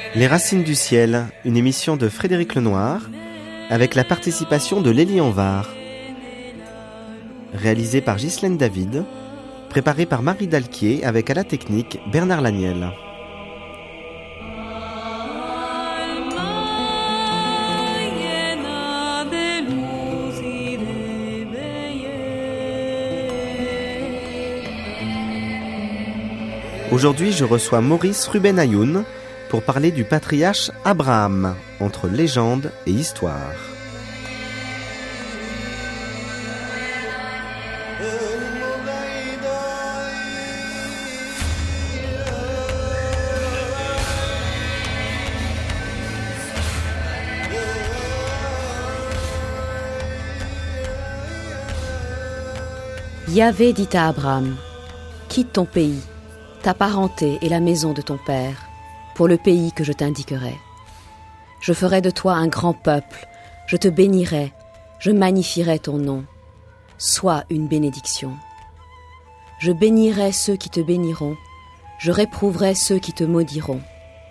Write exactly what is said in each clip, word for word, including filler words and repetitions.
Les Racines du Ciel, une émission de Frédéric Lenoir, avec la participation de Lélie Anvar. Réalisée par Ghislaine David, préparée par Marie Dalquier, avec à la technique Bernard Laniel. Aujourd'hui, je reçois Maurice Ruben-Ayoun pour parler du patriarche Abraham, entre légende et histoire. Yahvé dit à Abraham, « Quitte ton pays, ta parenté et la maison de ton père, pour le pays que je t'indiquerai. Je ferai de toi un grand peuple, je te bénirai, je magnifierai ton nom. Sois une bénédiction. Je bénirai ceux qui te béniront, je réprouverai ceux qui te maudiront.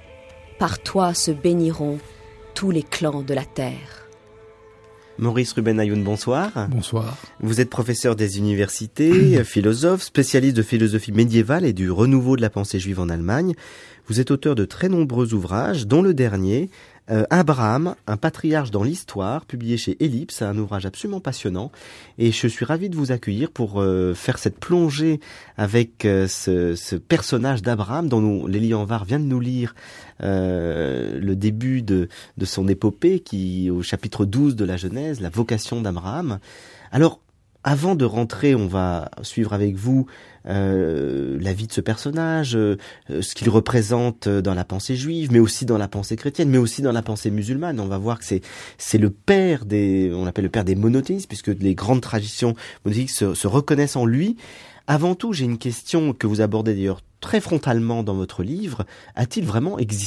Par toi se béniront tous les clans de la terre. » Maurice Ruben-Ayoun, bonsoir. Bonsoir. Vous êtes professeur des universités, philosophe, spécialiste de philosophie médiévale et du renouveau de la pensée juive en Allemagne. Vous êtes auteur de très nombreux ouvrages, dont le dernier, euh, Abraham, un patriarche dans l'histoire, publié chez Ellipse, un ouvrage absolument passionnant. Et je suis ravi de vous accueillir pour euh, faire cette plongée avec euh, ce, ce personnage d'Abraham dont nous, Lélie Anvar vient de nous lire Euh, le début de, de son épopée, qui au chapitre douze de la Genèse, la vocation d'Abraham. Alors, avant de rentrer, on va suivre avec vous euh, la vie de ce personnage, euh, ce qu'il représente dans la pensée juive, mais aussi dans la pensée chrétienne, mais aussi dans la pensée musulmane. On va voir que c'est c'est le père des, on l'appelle le père des monothéistes, puisque les grandes traditions monothéistes se, se reconnaissent en lui. Avant tout, j'ai une question que vous abordez d'ailleurs très frontalement dans votre livre. A-t-il vraiment existé ?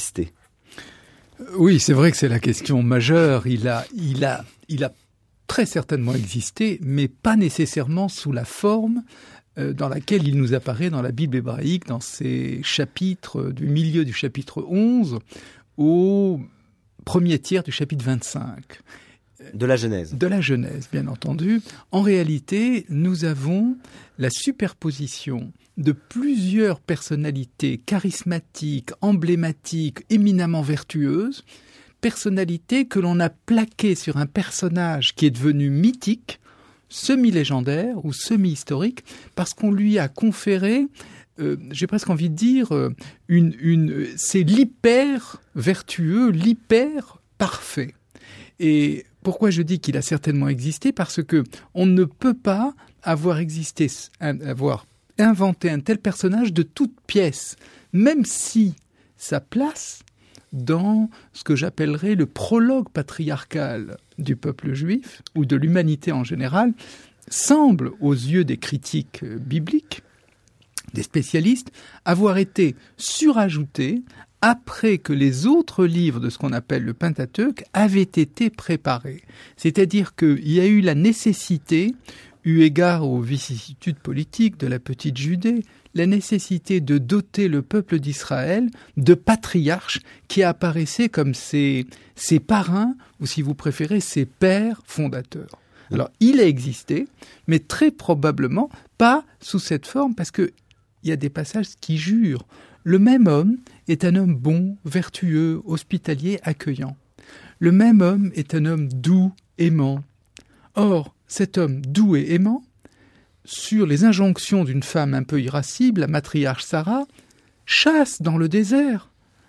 Oui, c'est vrai que c'est la question majeure. Il a, il a, il a très certainement existé, mais pas nécessairement sous la forme euh, dans laquelle il nous apparaît dans la Bible hébraïque, dans ces chapitres du milieu du chapitre onze au premier tiers du chapitre vingt-cinq. De la Genèse. De la Genèse, bien entendu. En réalité, nous avons la superposition de plusieurs personnalités charismatiques, emblématiques, éminemment vertueuses, personnalités que l'on a plaquées sur un personnage qui est devenu mythique, semi-légendaire ou semi-historique, parce qu'on lui a conféré, euh, j'ai presque envie de dire, euh, une, une, c'est l'hyper-vertueux, l'hyper-parfait. Et pourquoi je dis qu'il a certainement existé ? Parce que on ne peut pas avoir existé, avoir inventé un tel personnage de toute pièce, même si sa place dans ce que j'appellerais le prologue patriarcal du peuple juif, ou de l'humanité en général, semble, aux yeux des critiques bibliques, des spécialistes, avoir été surajouté après que les autres livres de ce qu'on appelle le Pentateuque avaient été préparés. C'est-à-dire qu'il y a eu la nécessité, eu égard aux vicissitudes politiques de la petite Judée, la nécessité de doter le peuple d'Israël de patriarches qui apparaissaient comme ses, ses parrains, ou si vous préférez, ses pères fondateurs. Alors, il a existé, mais très probablement pas sous cette forme, parce qu'il y a des passages qui jurent. Le même homme est un homme bon, vertueux, hospitalier, accueillant. Le même homme est un homme doux, aimant. Or, cet homme doux et aimant, sur les injonctions d'une femme un peu irascible, la matriarche Sarah, chasse dans le désert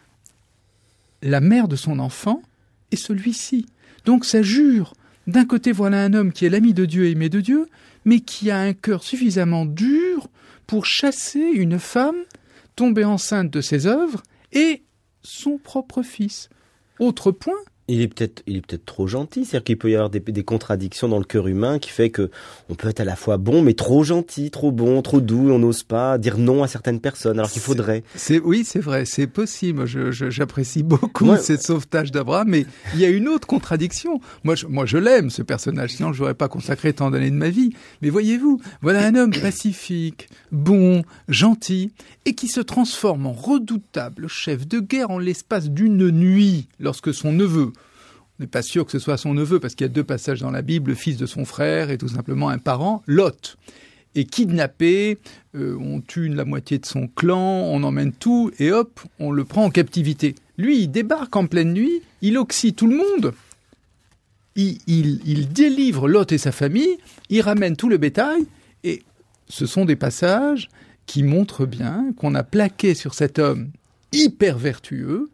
la mère de son enfant et celui-ci. Donc ça jure. D'un côté, voilà un homme qui est l'ami de Dieu, aimé de Dieu, mais qui a un cœur suffisamment dur pour chasser une femme tombée enceinte de ses œuvres et son propre fils. Autre point, Il est peut-être, il est peut-être trop gentil. C'est-à-dire qu'il peut y avoir des, des contradictions dans le cœur humain qui fait que on peut être à la fois bon, mais trop gentil, trop bon, trop doux. On n'ose pas dire non à certaines personnes, alors qu'il faudrait. C'est, oui, c'est vrai, c'est possible. Je, je, j'apprécie beaucoup Moi, cette sauvetage d'Abraham, mais il y a une autre contradiction. Moi, je, moi, je l'aime, ce personnage. Sinon, je n'aurais pas consacré tant d'années de ma vie. Mais voyez-vous, voilà un homme pacifique, bon, gentil, et qui se transforme en redoutable chef de guerre en l'espace d'une nuit, lorsque son neveu, on n'est pas sûr que ce soit son neveu, parce qu'il y a deux passages dans la Bible, le fils de son frère et tout simplement un parent, Lot, est kidnappé, euh, on tue la moitié de son clan, on emmène tout, et hop, on le prend en captivité. Lui, il débarque en pleine nuit, il oxy tout le monde, il, il, il délivre Lot et sa famille, il ramène tout le bétail, et ce sont des passages qui montrent bien qu'on a plaqué sur cet homme hyper vertueux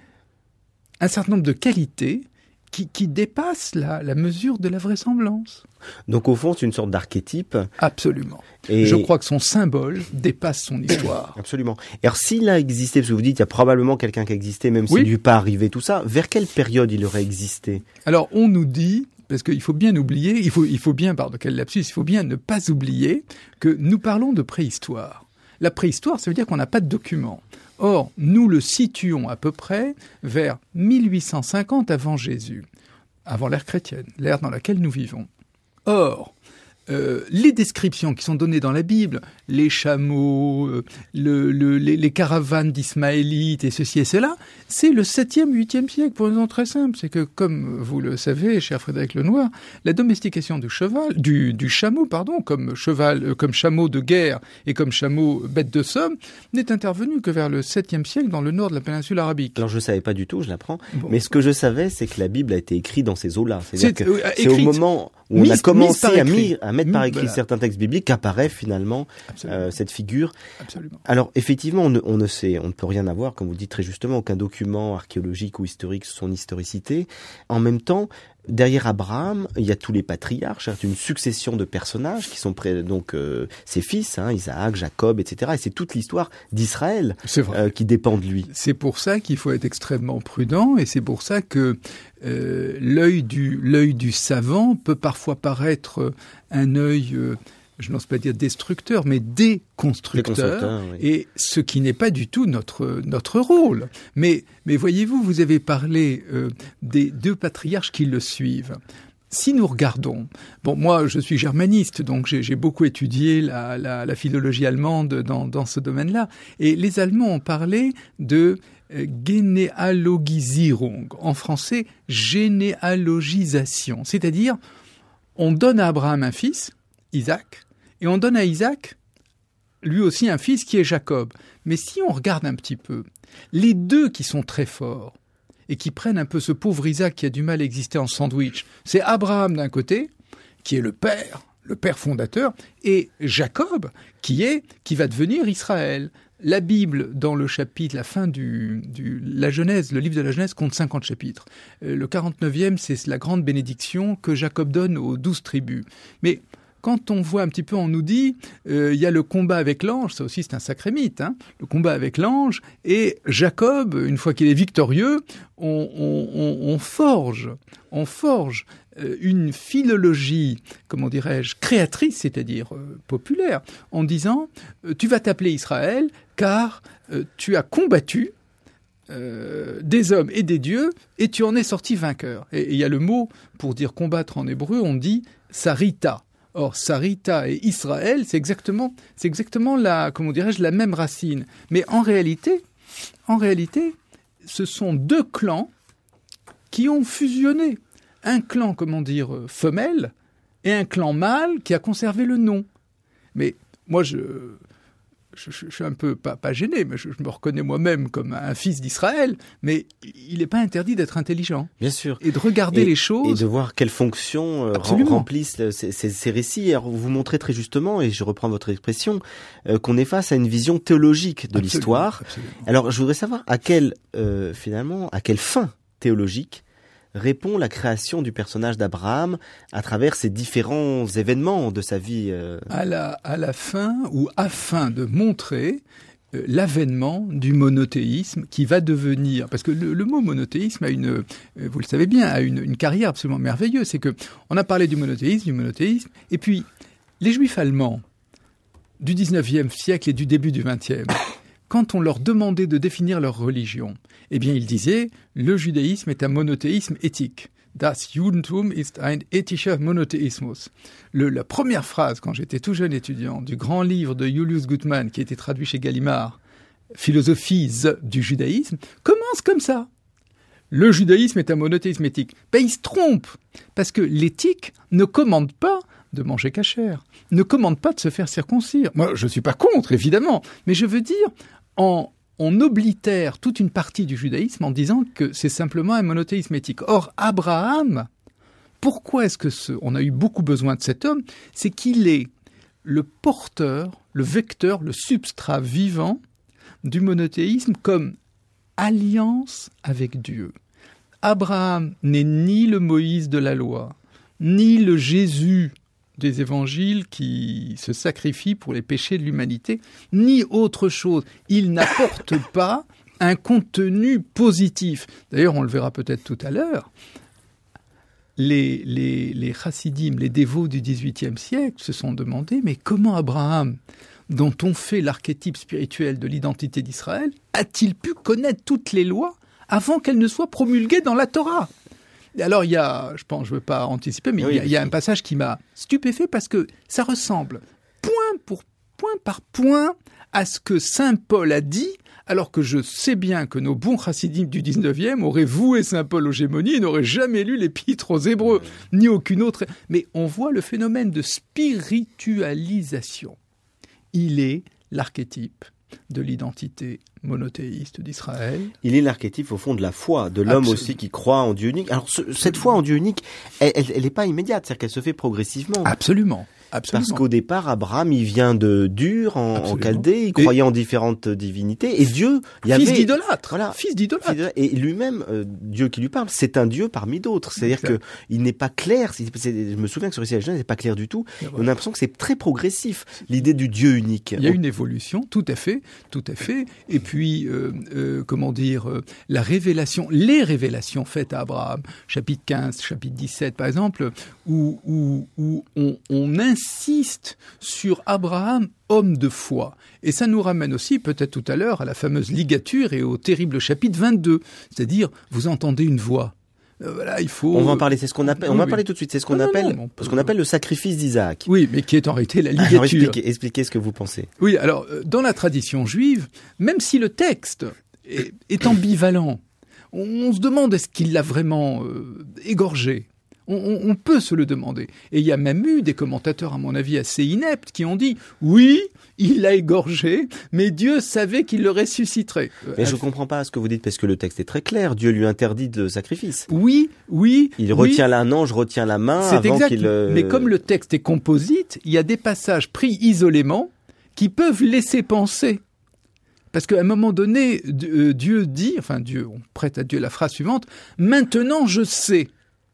un certain nombre de qualités qui, qui dépassent la, la mesure de la vraisemblance. Donc au fond, c'est une sorte d'archétype. Absolument. Et... Je crois que son symbole dépasse son histoire. Absolument. Et alors s'il a existé, parce que vous dites, il y a probablement quelqu'un qui a existé, même s'il oui. ne lui est pas arrivé tout ça, vers quelle période il aurait existé ? Alors on nous dit, parce qu'il faut bien oublier, il faut, il faut bien, pardon, quel lapsus, il faut bien ne pas oublier que nous parlons de préhistoire. La préhistoire, ça veut dire qu'on n'a pas de documents. Or, nous le situons à peu près vers mille huit cent cinquante avant Jésus, avant l'ère chrétienne, l'ère dans laquelle nous vivons. Or, euh, les descriptions qui sont données dans la Bible, les chameaux, euh, le, le, les, les caravanes d'Ismaélites et ceci et cela, c'est le septième, huitième siècle, pour une raison très simple. C'est que, comme vous le savez, cher Frédéric Lenoir, la domestication du cheval, du, du chameau, pardon, comme cheval, euh, comme chameau de guerre et comme chameau bête de somme, n'est intervenue que vers le septième siècle dans le nord de la péninsule arabique. Alors je ne savais pas du tout, je l'apprends. Bon. Mais ce que je savais, c'est que la Bible a été écrite dans ces eaux-là. C'est-à-dire C'est, que euh, c'est au moment où mise, on a commencé à, écrit. mis, à mettre par écrit voilà. certains textes bibliques qu'apparaît finalement euh, cette figure. Absolument. Alors effectivement, on ne, on ne sait, on ne peut rien avoir, comme vous dites très justement, aucun document archéologique ou historique sur son historicité. En même temps, derrière Abraham, il y a tous les patriarches, c'est une succession de personnages qui sont près, donc euh, ses fils, hein, Isaac, Jacob, et cetera. Et c'est toute l'histoire d'Israël euh, qui dépend de lui. C'est pour ça qu'il faut être extrêmement prudent, et c'est pour ça que euh, l'œil du l'œil du savant peut parfois paraître un œil, euh, je n'ose pas dire destructeur, mais déconstructeur, oui. Et ce qui n'est pas du tout notre notre rôle. Mais mais voyez-vous, vous avez parlé euh, des deux patriarches qui le suivent. Si nous regardons, bon, moi je suis germaniste, donc j'ai, j'ai beaucoup étudié la, la, la philologie allemande dans, dans ce domaine-là, et les Allemands ont parlé de euh, Genealogisierung, en français généalogisation, c'est-à-dire on donne à Abraham un fils, Isaac, et on donne à Isaac lui aussi un fils qui est Jacob. Mais si on regarde un petit peu, les deux qui sont très forts, et qui prennent un peu ce pauvre Isaac qui a du mal à exister en sandwich, c'est Abraham d'un côté, qui est le père, le père fondateur, et Jacob, qui est, qui va devenir Israël. La Bible, dans le chapitre, la fin du, du, la Genèse, le livre de la Genèse compte cinquante chapitres. Le quarante-neuvième, c'est la grande bénédiction que Jacob donne aux douze tribus. Mais quand on voit un petit peu, on nous dit, euh, il y a le combat avec l'ange, ça aussi c'est un sacré mythe, hein, le combat avec l'ange, et Jacob, une fois qu'il est victorieux, on, on, on, on forge, on forge euh, une philologie, comment dirais-je, créatrice, c'est-à-dire euh, populaire, en disant, euh, tu vas t'appeler Israël, car euh, tu as combattu Euh, des hommes et des dieux, et tu en es sorti vainqueur. Et il y a le mot, pour dire combattre en hébreu, on dit sarita. Or, Sarita et Israël, c'est exactement, c'est exactement la, comment dirais-je, la même racine. Mais en réalité, en réalité, ce sont deux clans qui ont fusionné. Un clan, comment dire, femelle, et un clan mâle qui a conservé le nom. Mais moi, je... Je, je, je suis un peu, pas, pas gêné, mais je, je me reconnais moi-même comme un fils d'Israël, mais il n'est pas interdit d'être intelligent. Bien sûr. Et de regarder et, les choses. Et de voir quelles fonctions euh, remplissent ces, ces, ces récits. Alors, vous montrez très justement, et je reprends votre expression, euh, qu'on est face à une vision théologique de absolument, l'histoire. Absolument. Alors, je voudrais savoir à quelle, euh, finalement, à quelle fin théologique répond la création du personnage d'Abraham à travers ces différents événements de sa vie. Euh... À la, à la fin, ou afin de montrer euh, l'avènement du monothéisme qui va devenir, parce que le, le mot monothéisme a une, euh, vous le savez bien, a une, une carrière absolument merveilleuse. C'est que on a parlé du monothéisme, du monothéisme, et puis les Juifs allemands du dix-neuvième siècle et du début du vingtième, quand on leur demandait de définir leur religion, eh bien ils disaient le judaïsme est un monothéisme éthique. Das Judentum ist ein ethischer Monotheismus. Le, la première phrase, quand j'étais tout jeune étudiant, du grand livre de Julius Gutmann, qui a été traduit chez Gallimard, Philosophies du judaïsme, commence comme ça. Le judaïsme est un monothéisme éthique. Ben, il se trompe, parce que l'éthique ne commande pas de manger cachère, ne commande pas de se faire circoncire. Moi, je ne suis pas contre, évidemment, mais je veux dire, en... on oblitère toute une partie du judaïsme en disant que c'est simplement un monothéisme éthique. Or, Abraham, pourquoi est-ce que ce, on a eu beaucoup besoin de cet homme ? C'est qu'il est le porteur, le vecteur, le substrat vivant du monothéisme comme alliance avec Dieu. Abraham n'est ni le Moïse de la loi, ni le Jésus des évangiles qui se sacrifient pour les péchés de l'humanité, ni autre chose. Il n'apporte pas un contenu positif. D'ailleurs, on le verra peut-être tout à l'heure, les, les, les chassidim, les dévots du dix-huitième siècle se sont demandé, mais comment Abraham, dont on fait l'archétype spirituel de l'identité d'Israël, a-t-il pu connaître toutes les lois avant qu'elles ne soient promulguées dans la Torah ? Alors, il y a, je pense, je ne veux pas anticiper, mais oui, il, y a, il y a un passage qui m'a stupéfait parce que ça ressemble point pour point par point à ce que saint Paul a dit, alors que je sais bien que nos bons chassidim du dix-neuvième auraient voué saint Paul aux gémonies et n'auraient jamais lu l'épître aux Hébreux, ni aucune autre. Mais on voit le phénomène de spiritualisation. Il est l'archétype de l'identité monothéiste d'Israël. Il est l'archétype au fond de la foi, de l'homme Absolument. Aussi qui croit en Dieu unique. Alors ce, cette foi en Dieu unique, elle n'est pas immédiate, c'est-à-dire qu'elle se fait progressivement. Absolument. Absolument. Parce qu'au départ, Abraham, il vient de Dur, en, en Chaldée, il croyait et en différentes divinités, et Dieu, il y avait... Fils d'idolâtre, voilà, fils d'idolâtre. Et lui-même, euh, Dieu qui lui parle, c'est un Dieu parmi d'autres. C'est-à-dire que il n'est pas clair, c'est, c'est, je me souviens que sur récit n'est pas clair du tout, ouais. On a l'impression que c'est très progressif, l'idée du Dieu unique. Il y a une évolution, tout à fait, tout à fait, et puis, euh, euh, comment dire, euh, la révélation, les révélations faites à Abraham, chapitre quinze, chapitre dix-sept, par exemple, où, où, où on, on insiste sur Abraham, homme de foi. Et ça nous ramène aussi, peut-être tout à l'heure, à la fameuse ligature et au terrible chapitre vingt-deux. C'est-à-dire, vous entendez une voix. Euh, voilà, il faut... On va en parler, c'est ce qu'on appelle, on oui, va en parler tout de suite, c'est ce qu'on non, appelle, non, non, peut... ce qu'on appelle le sacrifice d'Isaac. Oui, mais qui est en réalité la ligature. Alors, expliquez, expliquez ce que vous pensez. Oui, alors, dans la tradition juive, même si le texte est, est ambivalent, on, on se demande est-ce qu'il l'a vraiment euh, égorgé. On, on, on peut se le demander. Et il y a même eu des commentateurs, à mon avis, assez ineptes, qui ont dit « Oui, il l'a égorgé, mais Dieu savait qu'il le ressusciterait. » Mais euh, je ne comprends pas ce que vous dites, parce que le texte est très clair. Dieu lui interdit de sacrifice. Oui, oui. Il oui. retient un ange, retient la main C'est avant exact. qu'il... Euh... Mais comme le texte est composite, il y a des passages pris isolément qui peuvent laisser penser. Parce qu'à un moment donné, Dieu dit, enfin Dieu, on prête à Dieu la phrase suivante, « Maintenant je sais ».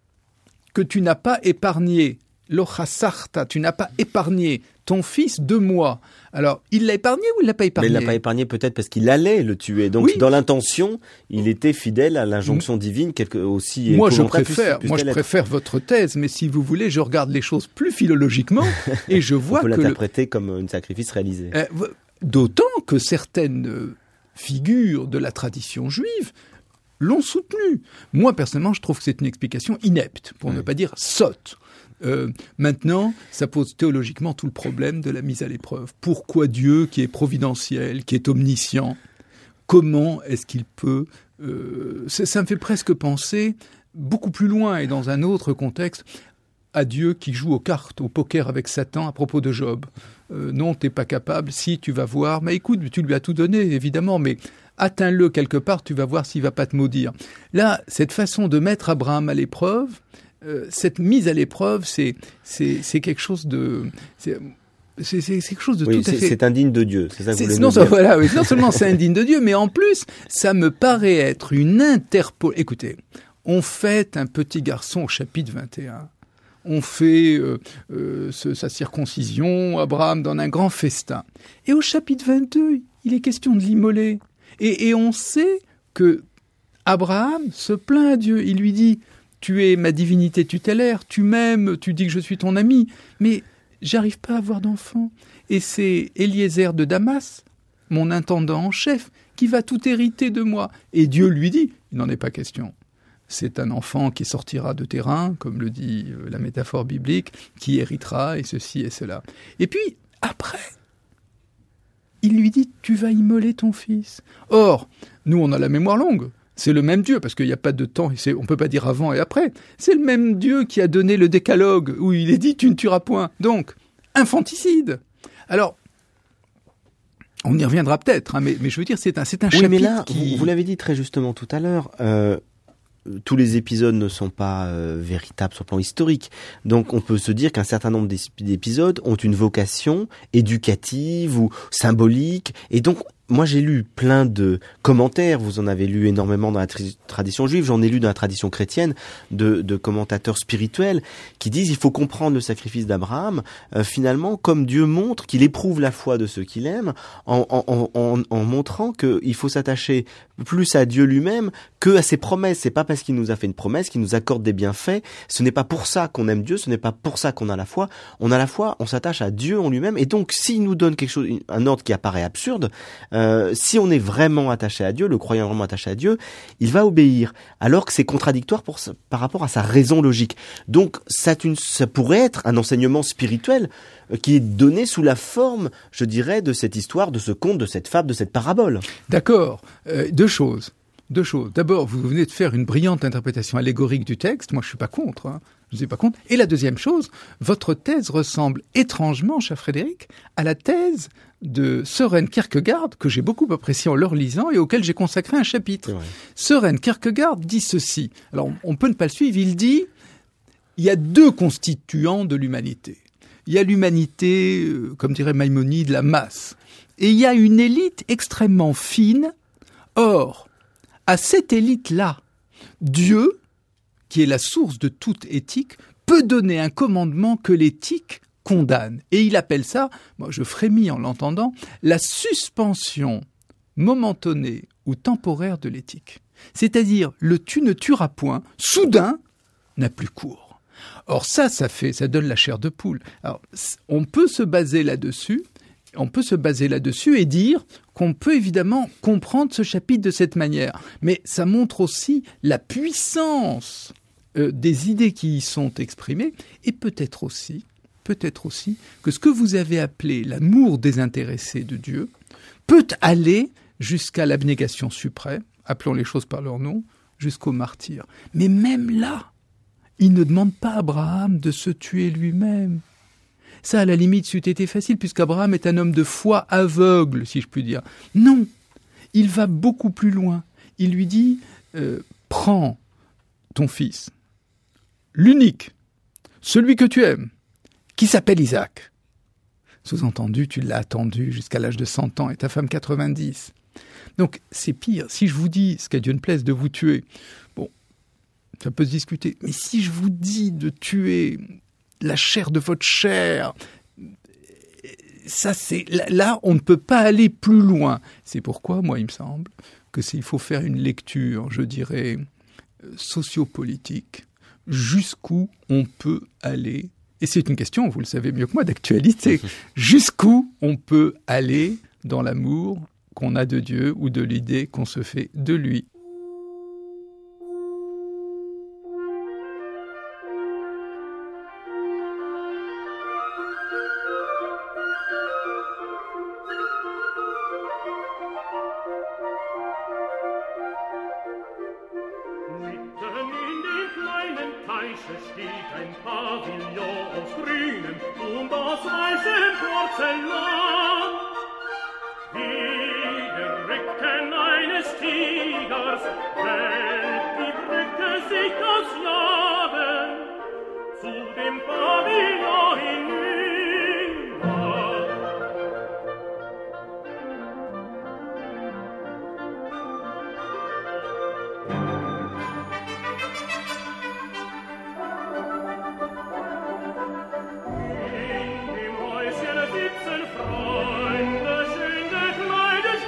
que tu n'as pas épargné, l'ochasarta, tu n'as pas épargné ton fils de moi. Alors, il l'a épargné ou il l'a pas épargné ? Mais il l'a pas épargné peut-être parce qu'il allait le tuer. Donc, oui. Dans l'intention, il était fidèle à l'injonction divine, quelque aussi. Moi, je préfère, moi, je préfère votre thèse, mais si vous voulez, je regarde les choses plus philologiquement et je vois que... On peut que l'interpréter le... comme un sacrifice réalisé. Euh, d'autant que certaines figures de la tradition juive l'ont soutenu. Moi, personnellement, je trouve que c'est une explication inepte, pour oui. ne pas dire sotte. Euh, maintenant, ça pose théologiquement tout le problème de la mise à l'épreuve. Pourquoi Dieu, qui est providentiel, qui est omniscient, comment est-ce qu'il peut... Euh, ça, ça me fait presque penser beaucoup plus loin et dans un autre contexte à Dieu qui joue aux cartes, au poker avec Satan à propos de Job. Euh, non, t'es pas capable, si, tu vas voir. Mais écoute, tu lui as tout donné, évidemment, mais... atteins-le quelque part, tu vas voir s'il va pas te maudire. Là, cette façon de mettre Abraham à l'épreuve, euh, cette mise à l'épreuve, c'est, c'est, c'est quelque chose de... C'est, c'est, c'est quelque chose de oui, tout à c'est, fait... c'est indigne de Dieu, c'est ça que vous voulez non, nous dire. Voilà, oui, non seulement c'est indigne de Dieu, mais en plus, ça me paraît être une interpol... Écoutez, on fête un petit garçon au chapitre vingt et un. On fait euh, euh, ce, sa circoncision, Abraham donne un grand festin. Et au chapitre vingt-deux, il est question de l'immoler. Et, et on sait que Abraham se plaint à Dieu. Il lui dit, tu es ma divinité tutélaire, tu m'aimes, tu dis que je suis ton ami, mais j'arrive pas à avoir d'enfant. Et c'est Eliezer de Damas, mon intendant en chef, qui va tout hériter de moi. Et Dieu lui dit, il n'en est pas question. C'est un enfant qui sortira de terrain, comme le dit la métaphore biblique, qui héritera et ceci et cela. Et puis, après, il lui dit, tu vas immoler ton fils. Or, nous, on a la mémoire longue. C'est le même Dieu, parce qu'il n'y a pas de temps, on ne peut pas dire avant et après. C'est le même Dieu qui a donné le décalogue, où il est dit, tu ne tueras point. Donc, infanticide. Alors, on y reviendra peut-être, hein, mais, mais je veux dire, c'est un, c'est un oui, chapitre mais là, qui... vous, vous l'avez dit très justement tout à l'heure, euh, tous les épisodes ne sont pas euh, véritables sur le plan historique. Donc on peut se dire qu'un certain nombre d'épisodes ont une vocation éducative ou symbolique. Et donc, moi j'ai lu plein de commentaires, vous en avez lu énormément dans la tra- tradition juive, j'en ai lu dans la tradition chrétienne, de, de commentateurs spirituels qui disent il faut comprendre le sacrifice d'Abraham, euh, finalement, comme Dieu montre qu'il éprouve la foi de ceux qu'il aime, en, en, en, en montrant qu'il faut s'attacher plus à Dieu lui-même que à ses promesses. C'est pas parce qu'il nous a fait une promesse qu'il nous accorde des bienfaits. Ce n'est pas pour ça qu'on aime Dieu, ce n'est pas pour ça qu'on a la foi. On a la foi, on s'attache à Dieu en lui-même. Et donc, s'il nous donne quelque chose, un ordre qui apparaît absurde, euh, si on est vraiment attaché à Dieu, le croyant vraiment attaché à Dieu, il va obéir. Alors que c'est contradictoire pour, par rapport à sa raison logique. Donc, ça, une, ça pourrait être un enseignement spirituel qui est donné sous la forme, je dirais, de cette histoire, de ce conte, de cette fable, de cette parabole. D'accord. Euh, deux choses. Deux choses. D'abord, vous venez de faire une brillante interprétation allégorique du texte. Moi, je suis pas contre. Hein. Je suis pas contre. Et la deuxième chose, votre thèse ressemble étrangement, cher Frédéric, à la thèse de Søren Kierkegaard, que j'ai beaucoup apprécié en le relisant et auquel j'ai consacré un chapitre. Søren Kierkegaard dit ceci. Alors, on peut ne pas le suivre. Il dit, il y a deux constituants de l'humanité. Il y a l'humanité, euh, comme dirait Maïmonide, la masse. Et il y a une élite extrêmement fine. Or, à cette élite-là, Dieu, qui est la source de toute éthique, peut donner un commandement que l'éthique condamne. Et il appelle ça, moi je frémis en l'entendant, la suspension momentanée ou temporaire de l'éthique. C'est-à-dire, le tu ne tueras point, soudain, n'a plus cours. Or ça, ça fait, ça donne la chair de poule. Alors, on peut se baser là-dessus, on peut se baser là-dessus et dire qu'on peut évidemment comprendre ce chapitre de cette manière. Mais ça montre aussi la puissance euh, des idées qui y sont exprimées et peut-être aussi, peut-être aussi que ce que vous avez appelé l'amour désintéressé de Dieu peut aller jusqu'à l'abnégation suprême, appelons les choses par leur nom, jusqu'au martyr. Mais même là, il ne demande pas à Abraham de se tuer lui-même. Ça, à la limite, c'eût été facile, puisqu'Abraham est un homme de foi aveugle, si je puis dire. Non, il va beaucoup plus loin. Il lui dit, euh, prends ton fils, l'unique, celui que tu aimes, qui s'appelle Isaac. Sous-entendu, tu l'as attendu jusqu'à l'âge de cent ans et ta femme quatre-vingt-dix. Donc, c'est pire. Si je vous dis, ce qu'à Dieu ne plaise, de vous tuer, bon, ça peut se discuter. Mais si je vous dis de tuer la chair de votre chair, ça c'est là on ne peut pas aller plus loin. C'est pourquoi, moi, il me semble que c'est, il faut faire une lecture, je dirais, sociopolitique, jusqu'où on peut aller. Et c'est une question, vous le savez mieux que moi, d'actualité. Jusqu'où on peut aller dans l'amour qu'on a de Dieu ou de l'idée qu'on se fait de lui. Freunde, schön gekleidet,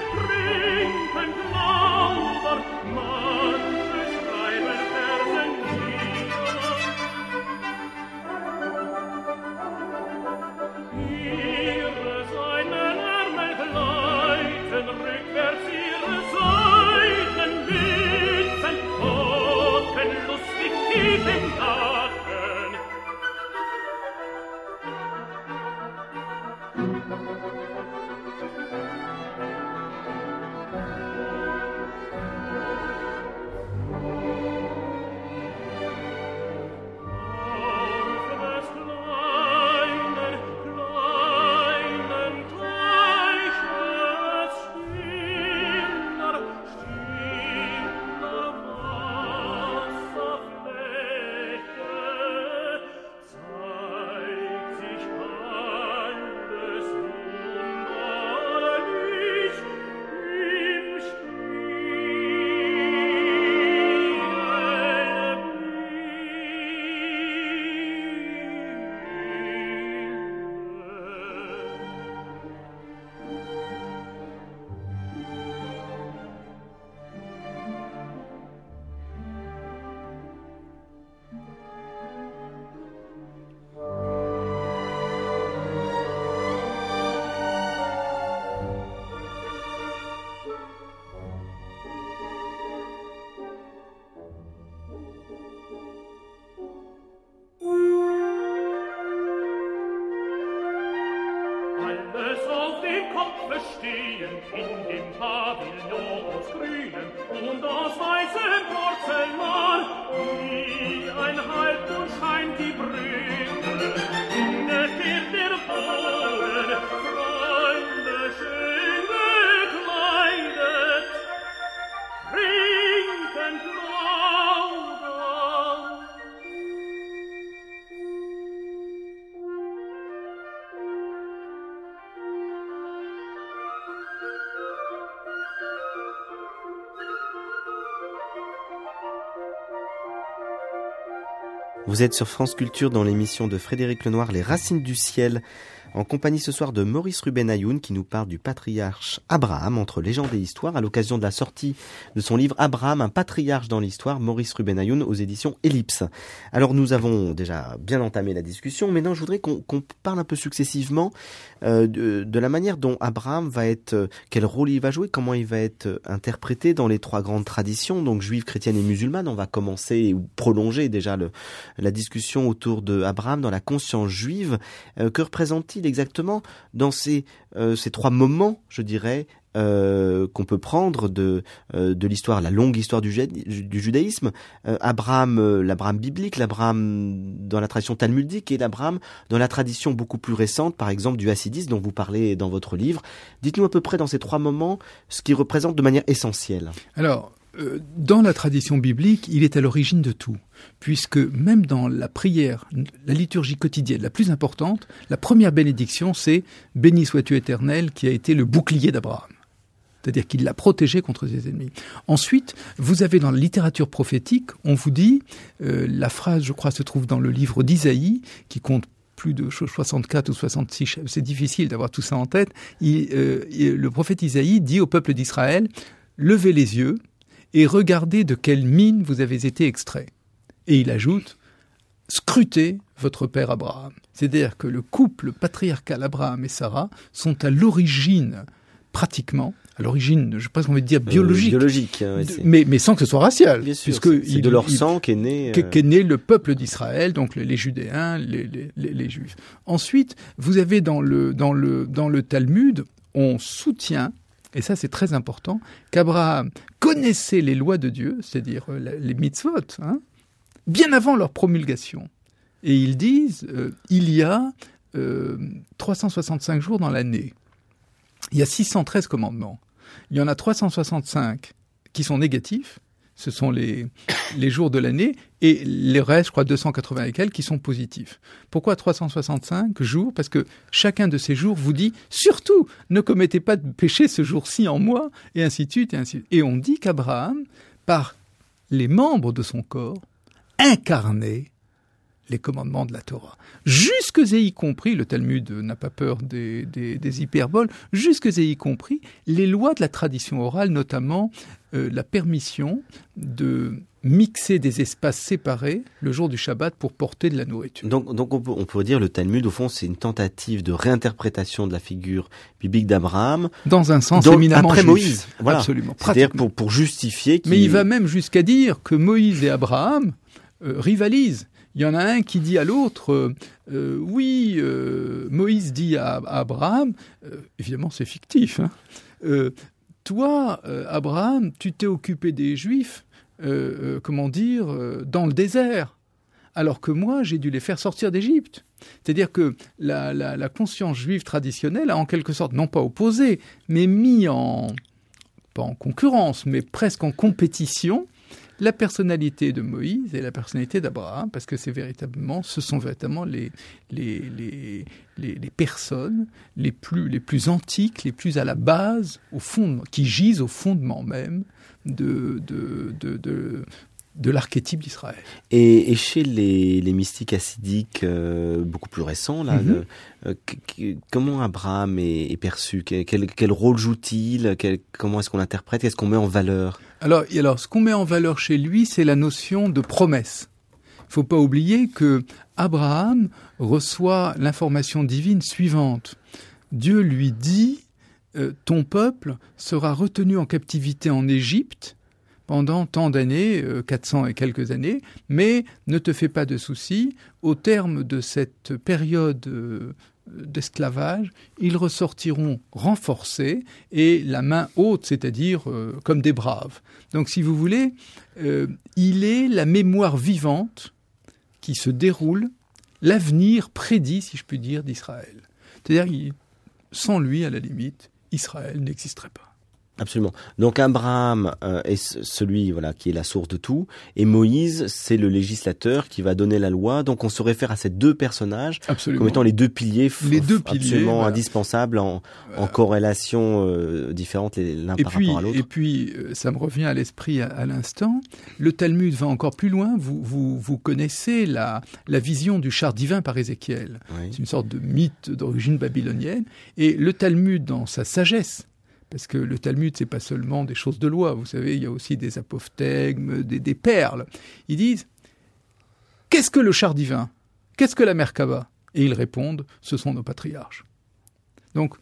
Vous êtes sur France Culture dans l'émission de Frédéric Lenoir, Les Racines du Ciel, en compagnie ce soir de Maurice Ruben-Ayoun qui nous parle du patriarche Abraham entre légende et histoire à l'occasion de la sortie de son livre Abraham, un patriarche dans l'histoire, Maurice Ruben-Ayoun aux éditions Ellipse. Alors nous avons déjà bien entamé la discussion, mais maintenant je voudrais qu'on, qu'on parle un peu successivement euh, de, de la manière dont Abraham va être, euh, quel rôle il va jouer, comment il va être euh, interprété dans les trois grandes traditions, donc juive, chrétienne et musulmane. On va commencer ou prolonger déjà le, la discussion autour de Abraham dans la conscience juive. Euh, que représente-t-il exactement dans ces, euh, ces trois moments, je dirais, euh, qu'on peut prendre de, euh, de l'histoire, la longue histoire du, du judaïsme, euh, Abraham, euh, l'Abraham biblique, l'Abraham dans la tradition talmudique et l'Abraham dans la tradition beaucoup plus récente, par exemple du hassidisme dont vous parlez dans votre livre. Dites-nous à peu près dans ces trois moments ce qui représente de manière essentielle. Alors, euh, dans la tradition biblique, il est à l'origine de tout, puisque même dans la prière, la liturgie quotidienne la plus importante, la première bénédiction, c'est « Béni sois-tu éternel » qui a été le bouclier d'Abraham. C'est-à-dire qu'il l'a protégé contre ses ennemis. Ensuite, vous avez dans la littérature prophétique, on vous dit, euh, la phrase, je crois, se trouve dans le livre d'Isaïe, qui compte plus de soixante-quatre ou soixante-six, c'est difficile d'avoir tout ça en tête. Il, euh, le prophète Isaïe dit au peuple d'Israël, « Levez les yeux et regardez de quelle mine vous avez été extrait. » Et il ajoute, « Scrutez votre père Abraham. » C'est-à-dire que le couple patriarcal Abraham et Sarah sont à l'origine, pratiquement, à l'origine, je pense qu'on va dire biologique, euh, biologique hein, de, mais, mais sans que ce soit racial. Bien sûr, puisque c'est, c'est il, de leur il, sang qu'est né... Euh... qu'est né le peuple d'Israël, donc les, les Judéens, les, les, les, les Juifs. Ensuite, vous avez dans le, dans le, dans le Talmud, on soutient, et ça c'est très important, qu'Abraham connaissait les lois de Dieu, c'est-à-dire euh, les mitzvot, hein, bien avant leur promulgation. Et ils disent, euh, il y a euh, trois cent soixante-cinq jours dans l'année. Il y a six cent treize commandements. Il y en a trois cent soixante-cinq qui sont négatifs, ce sont les, les jours de l'année, et les restes, je crois, deux cent quatre-vingts et quelques, qui sont positifs. Pourquoi trois cent soixante-cinq jours ? Parce que chacun de ces jours vous dit, surtout, ne commettez pas de péché ce jour-ci en moi, et ainsi de suite, et ainsi de suite. Et on dit qu'Abraham, par les membres de son corps, incarnait les commandements de la Torah. Jusque et y compris, le Talmud n'a pas peur des, des, des hyperboles, jusque et y compris les lois de la tradition orale, notamment euh, la permission de mixer des espaces séparés le jour du Shabbat pour porter de la nourriture. Donc, donc on, peut, on peut dire le Talmud, au fond, c'est une tentative de réinterprétation de la figure biblique d'Abraham. Dans un sens dans, éminemment après juif. Moïse. Voilà. Absolument. C'est-à-dire pour, pour justifier qu'il... Mais il va même jusqu'à dire que Moïse et Abraham euh, rivalisent. il y en a un qui dit à l'autre, euh, euh, oui, euh, Moïse dit à, à Abraham, euh, évidemment c'est fictif, hein, euh, toi, euh, Abraham, tu t'es occupé des Juifs, euh, euh, comment dire, euh, dans le désert, alors que moi, j'ai dû les faire sortir d'Égypte. C'est-à-dire que la, la, la conscience juive traditionnelle a en quelque sorte, non pas opposé, mais mis en, pas en concurrence, mais presque en compétition, la personnalité de Moïse et la personnalité d'Abraham, parce que c'est véritablement, ce sont véritablement les, les, les, les, les personnes les plus, les plus antiques, les plus à la base, au fondement, qui gisent au fondement même de, de, de, de, de l'archétype d'Israël. Et, et chez les, les mystiques hassidiques euh, beaucoup plus récents, là, mm-hmm. le, euh, qu- comment Abraham est, est perçu ? quel, quel, quel rôle joue-t-il ? quel, Comment est-ce qu'on l'interprète ? Qu'est-ce qu'on met en valeur ? Alors, alors, ce qu'on met en valeur chez lui, c'est la notion de promesse. Il ne faut pas oublier que Abraham reçoit l'information divine suivante. Dieu lui dit euh, « Ton peuple sera retenu en captivité en Égypte pendant tant d'années, euh, quatre cents et quelques années, mais ne te fais pas de soucis, au terme de cette période euh, d'esclavage, ils ressortiront renforcés et la main haute, c'est-à-dire euh, comme des braves. » Donc, si vous voulez, euh, il est la mémoire vivante qui se déroule, l'avenir prédit, si je puis dire, d'Israël. C'est-à-dire, il, sans lui, à la limite, Israël n'existerait pas. Absolument. Donc Abraham euh, est celui voilà qui est la source de tout, et Moïse c'est le législateur qui va donner la loi. Donc on se réfère à ces deux personnages absolument. Comme étant les deux piliers, f- les deux piliers absolument voilà. indispensables en, voilà. en corrélation euh, différente l'un et par puis, rapport à l'autre. Et puis ça me revient à l'esprit à, à l'instant. Le Talmud va encore plus loin. Vous vous vous connaissez la la vision du char divin par Ézéchiel. Oui. C'est une sorte de mythe d'origine babylonienne. Et le Talmud, dans sa sagesse, parce que le Talmud, c'est pas seulement des choses de loi. Vous savez, il y a aussi des apophthegmes, des, des perles. Ils disent, qu'est-ce que le char divin ? Qu'est-ce que la Merkava ? Et ils répondent, ce sont nos patriarches. Donc,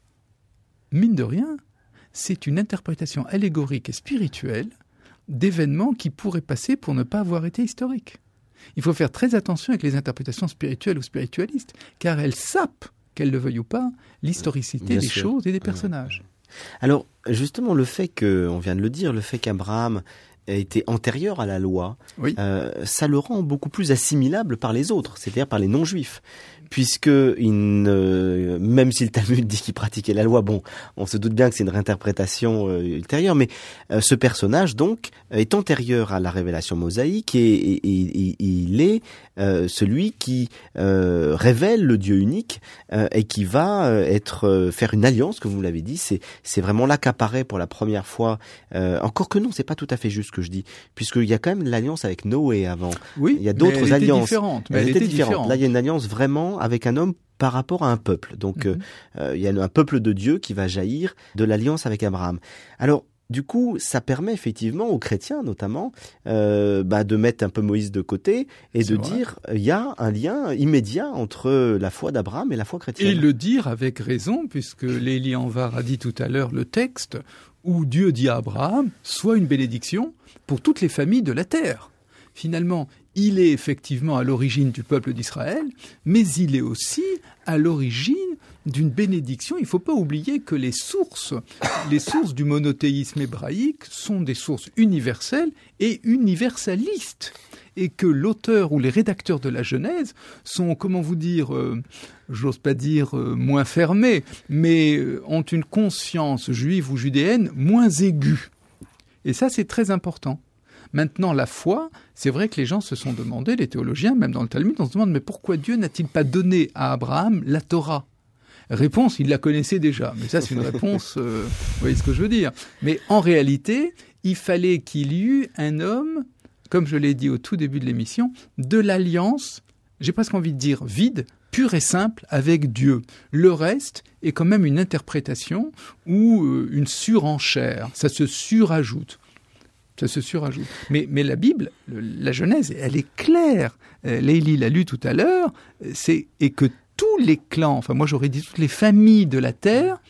mine de rien, c'est une interprétation allégorique et spirituelle d'événements qui pourraient passer pour ne pas avoir été historiques. Il faut faire très attention avec les interprétations spirituelles ou spiritualistes, car elles sapent, qu'elles le veuillent ou pas, l'historicité Bien des sûr. choses et des personnages. Alors, justement, le fait que, on vient de le dire, le fait qu'Abraham était antérieur à la loi, oui. euh, ça le rend beaucoup plus assimilable par les autres, c'est-à-dire par les non-juifs. Puisque, il ne, même si le Talmud dit qu'il pratiquait la loi, bon, on se doute bien que c'est une réinterprétation euh, ultérieure, mais euh, ce personnage, donc, est antérieur à la révélation mosaïque et, et, et, et il est euh, celui qui euh, révèle le Dieu unique euh, et qui va euh, être euh, faire une alliance, comme vous l'avez dit. C'est, c'est vraiment là qu'apparaît pour la première fois, euh, encore que non, c'est pas tout à fait juste ce que je dis, puisqu'il y a quand même l'alliance avec Noé avant. Oui, il y a d'autres mais elle alliances. Était différente, mais elle, elle était était différente. différente. Là, il y a une alliance vraiment avec un homme par rapport à un peuple. Donc, mm-hmm. euh, il y a un peuple de Dieu qui va jaillir de l'alliance avec Abraham. Alors, du coup, ça permet effectivement aux chrétiens, notamment, euh, bah, de mettre un peu Moïse de côté et c'est de vrai. dire il y a un lien immédiat entre la foi d'Abraham et la foi chrétienne. Et le dire avec raison, puisque Lélie Anvar a dit tout à l'heure le texte où Dieu dit à Abraham « Sois une bénédiction pour toutes les familles de la terre ». Finalement, il est effectivement à l'origine du peuple d'Israël, mais il est aussi à l'origine d'une bénédiction. Il ne faut pas oublier que les sources, les sources du monothéisme hébraïque sont des sources universelles et universalistes. Et que l'auteur ou les rédacteurs de la Genèse sont, comment vous dire, euh, j'ose pas dire euh, moins fermés, mais euh, ont une conscience juive ou judéenne moins aiguë. Et ça, c'est très important. Maintenant, la foi, c'est vrai que les gens se sont demandé, les théologiens, même dans le Talmud, on se demande, mais pourquoi Dieu n'a-t-il pas donné à Abraham la Torah ? Réponse, il la connaissait déjà. Mais ça, c'est une réponse, euh, vous voyez ce que je veux dire. Mais en réalité, il fallait qu'il y eût un homme, comme je l'ai dit au tout début de l'émission, de l'alliance, j'ai presque envie de dire vide, pure et simple, avec Dieu. Le reste est quand même une interprétation ou euh, une surenchère. Ça se surajoute. Ça se surajoute. Mais, mais la Bible, le, la Genèse, elle est claire. Euh, Lélie l'a lu tout à l'heure. C'est, et que tous les clans, enfin moi j'aurais dit toutes les familles de la terre,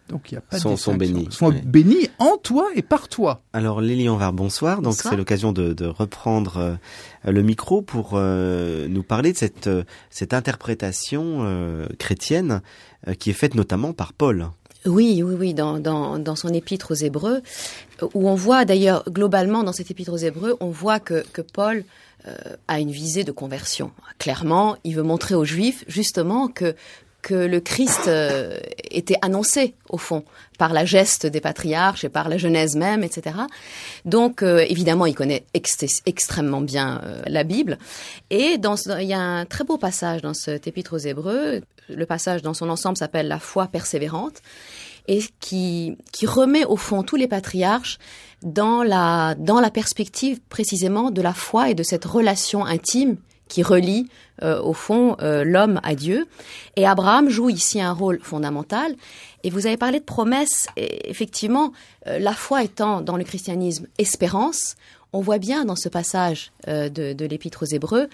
Donc il n'y a pas sont, de sont bénis. Sont oui. bénis en toi et par toi. Alors Lélie Anvar, bonsoir. Donc Bonsoir. c'est l'occasion de, de reprendre euh, le micro pour euh, nous parler de cette, euh, cette interprétation euh, chrétienne euh, qui est faite notamment par Paul. Oui, oui, oui, dans, dans, dans son épître aux Hébreux, où on voit d'ailleurs, globalement, dans cette épître aux Hébreux, on voit que, que Paul euh, a une visée de conversion. Clairement, il veut montrer aux Juifs, justement, que, que le Christ euh, était annoncé, au fond, par la geste des patriarches et par la Genèse même, et cetera. Donc, euh, évidemment, il connaît ex- extrêmement bien euh, la Bible. Et dans, il y a un très beau passage dans cet épître aux Hébreux. Le passage dans son ensemble s'appelle « La foi persévérante » et qui, qui remet au fond tous les patriarches dans la, dans la perspective précisément de la foi et de cette relation intime qui relie euh, au fond euh, l'homme à Dieu. Et Abraham joue ici un rôle fondamental. Et vous avez parlé de promesses. Et effectivement, euh, la foi étant dans le christianisme espérance, on voit bien dans ce passage euh, de, de l'Épître aux Hébreux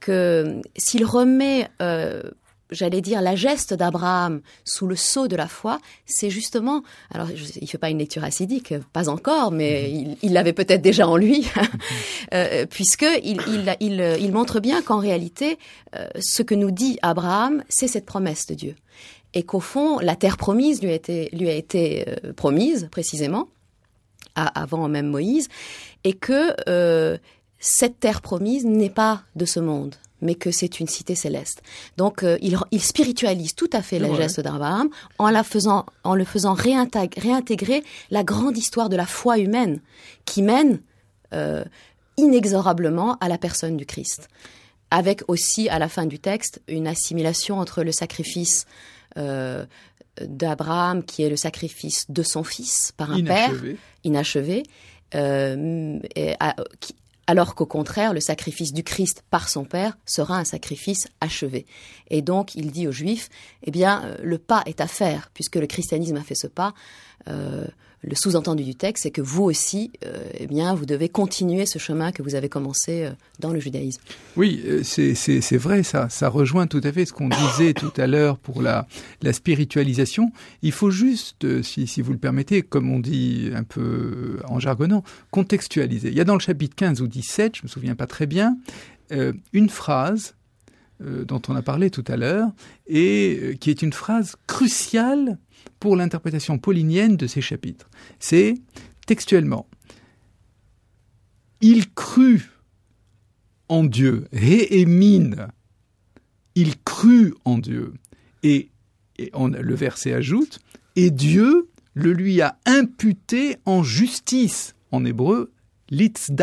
que s'il remet... Euh, j'allais dire, la geste d'Abraham sous le sceau de la foi, c'est justement, alors je, il ne fait pas une lecture acidique, pas encore, mais il, il l'avait peut-être déjà en lui, euh, puisqu'il il, il, il montre bien qu'en réalité, euh, ce que nous dit Abraham, c'est cette promesse de Dieu. Et qu'au fond, la terre promise lui a été, lui a été euh, promise, précisément, à, avant même Moïse, et que euh, cette terre promise n'est pas de ce monde, mais que c'est une cité céleste. Donc, euh, il, il spiritualise tout à fait la ouais. geste d'Abraham en la faisant, en le faisant réintégrer, réintégrer la grande histoire de la foi humaine qui mène euh, inexorablement à la personne du Christ. Avec aussi, à la fin du texte, une assimilation entre le sacrifice euh, d'Abraham, qui est le sacrifice de son fils par un inachevé. père inachevé, euh, et, à, qui, alors qu'au contraire, le sacrifice du Christ par son Père sera un sacrifice achevé. Et donc, il dit aux Juifs, eh bien, le pas est à faire, puisque le christianisme a fait ce pas. Euh, le sous-entendu du texte, c'est que vous aussi, euh, eh bien, vous devez continuer ce chemin que vous avez commencé euh, dans le judaïsme. Oui, c'est, c'est, c'est vrai, ça, ça rejoint tout à fait ce qu'on disait tout à l'heure pour la, la spiritualisation. Il faut juste, si, si vous le permettez, comme on dit un peu en jargonnant, contextualiser. Il y a dans le chapitre quinze ou dix-sept, je me souviens pas très bien, euh, une phrase euh, dont on a parlé tout à l'heure et euh, qui est une phrase cruciale pour l'interprétation paulinienne de ces chapitres. C'est textuellement « Il crut en Dieu, réémine, il crut en Dieu. » Et, et on, le verset ajoute « Et Dieu le lui a imputé en justice », en hébreu « litzdaka »,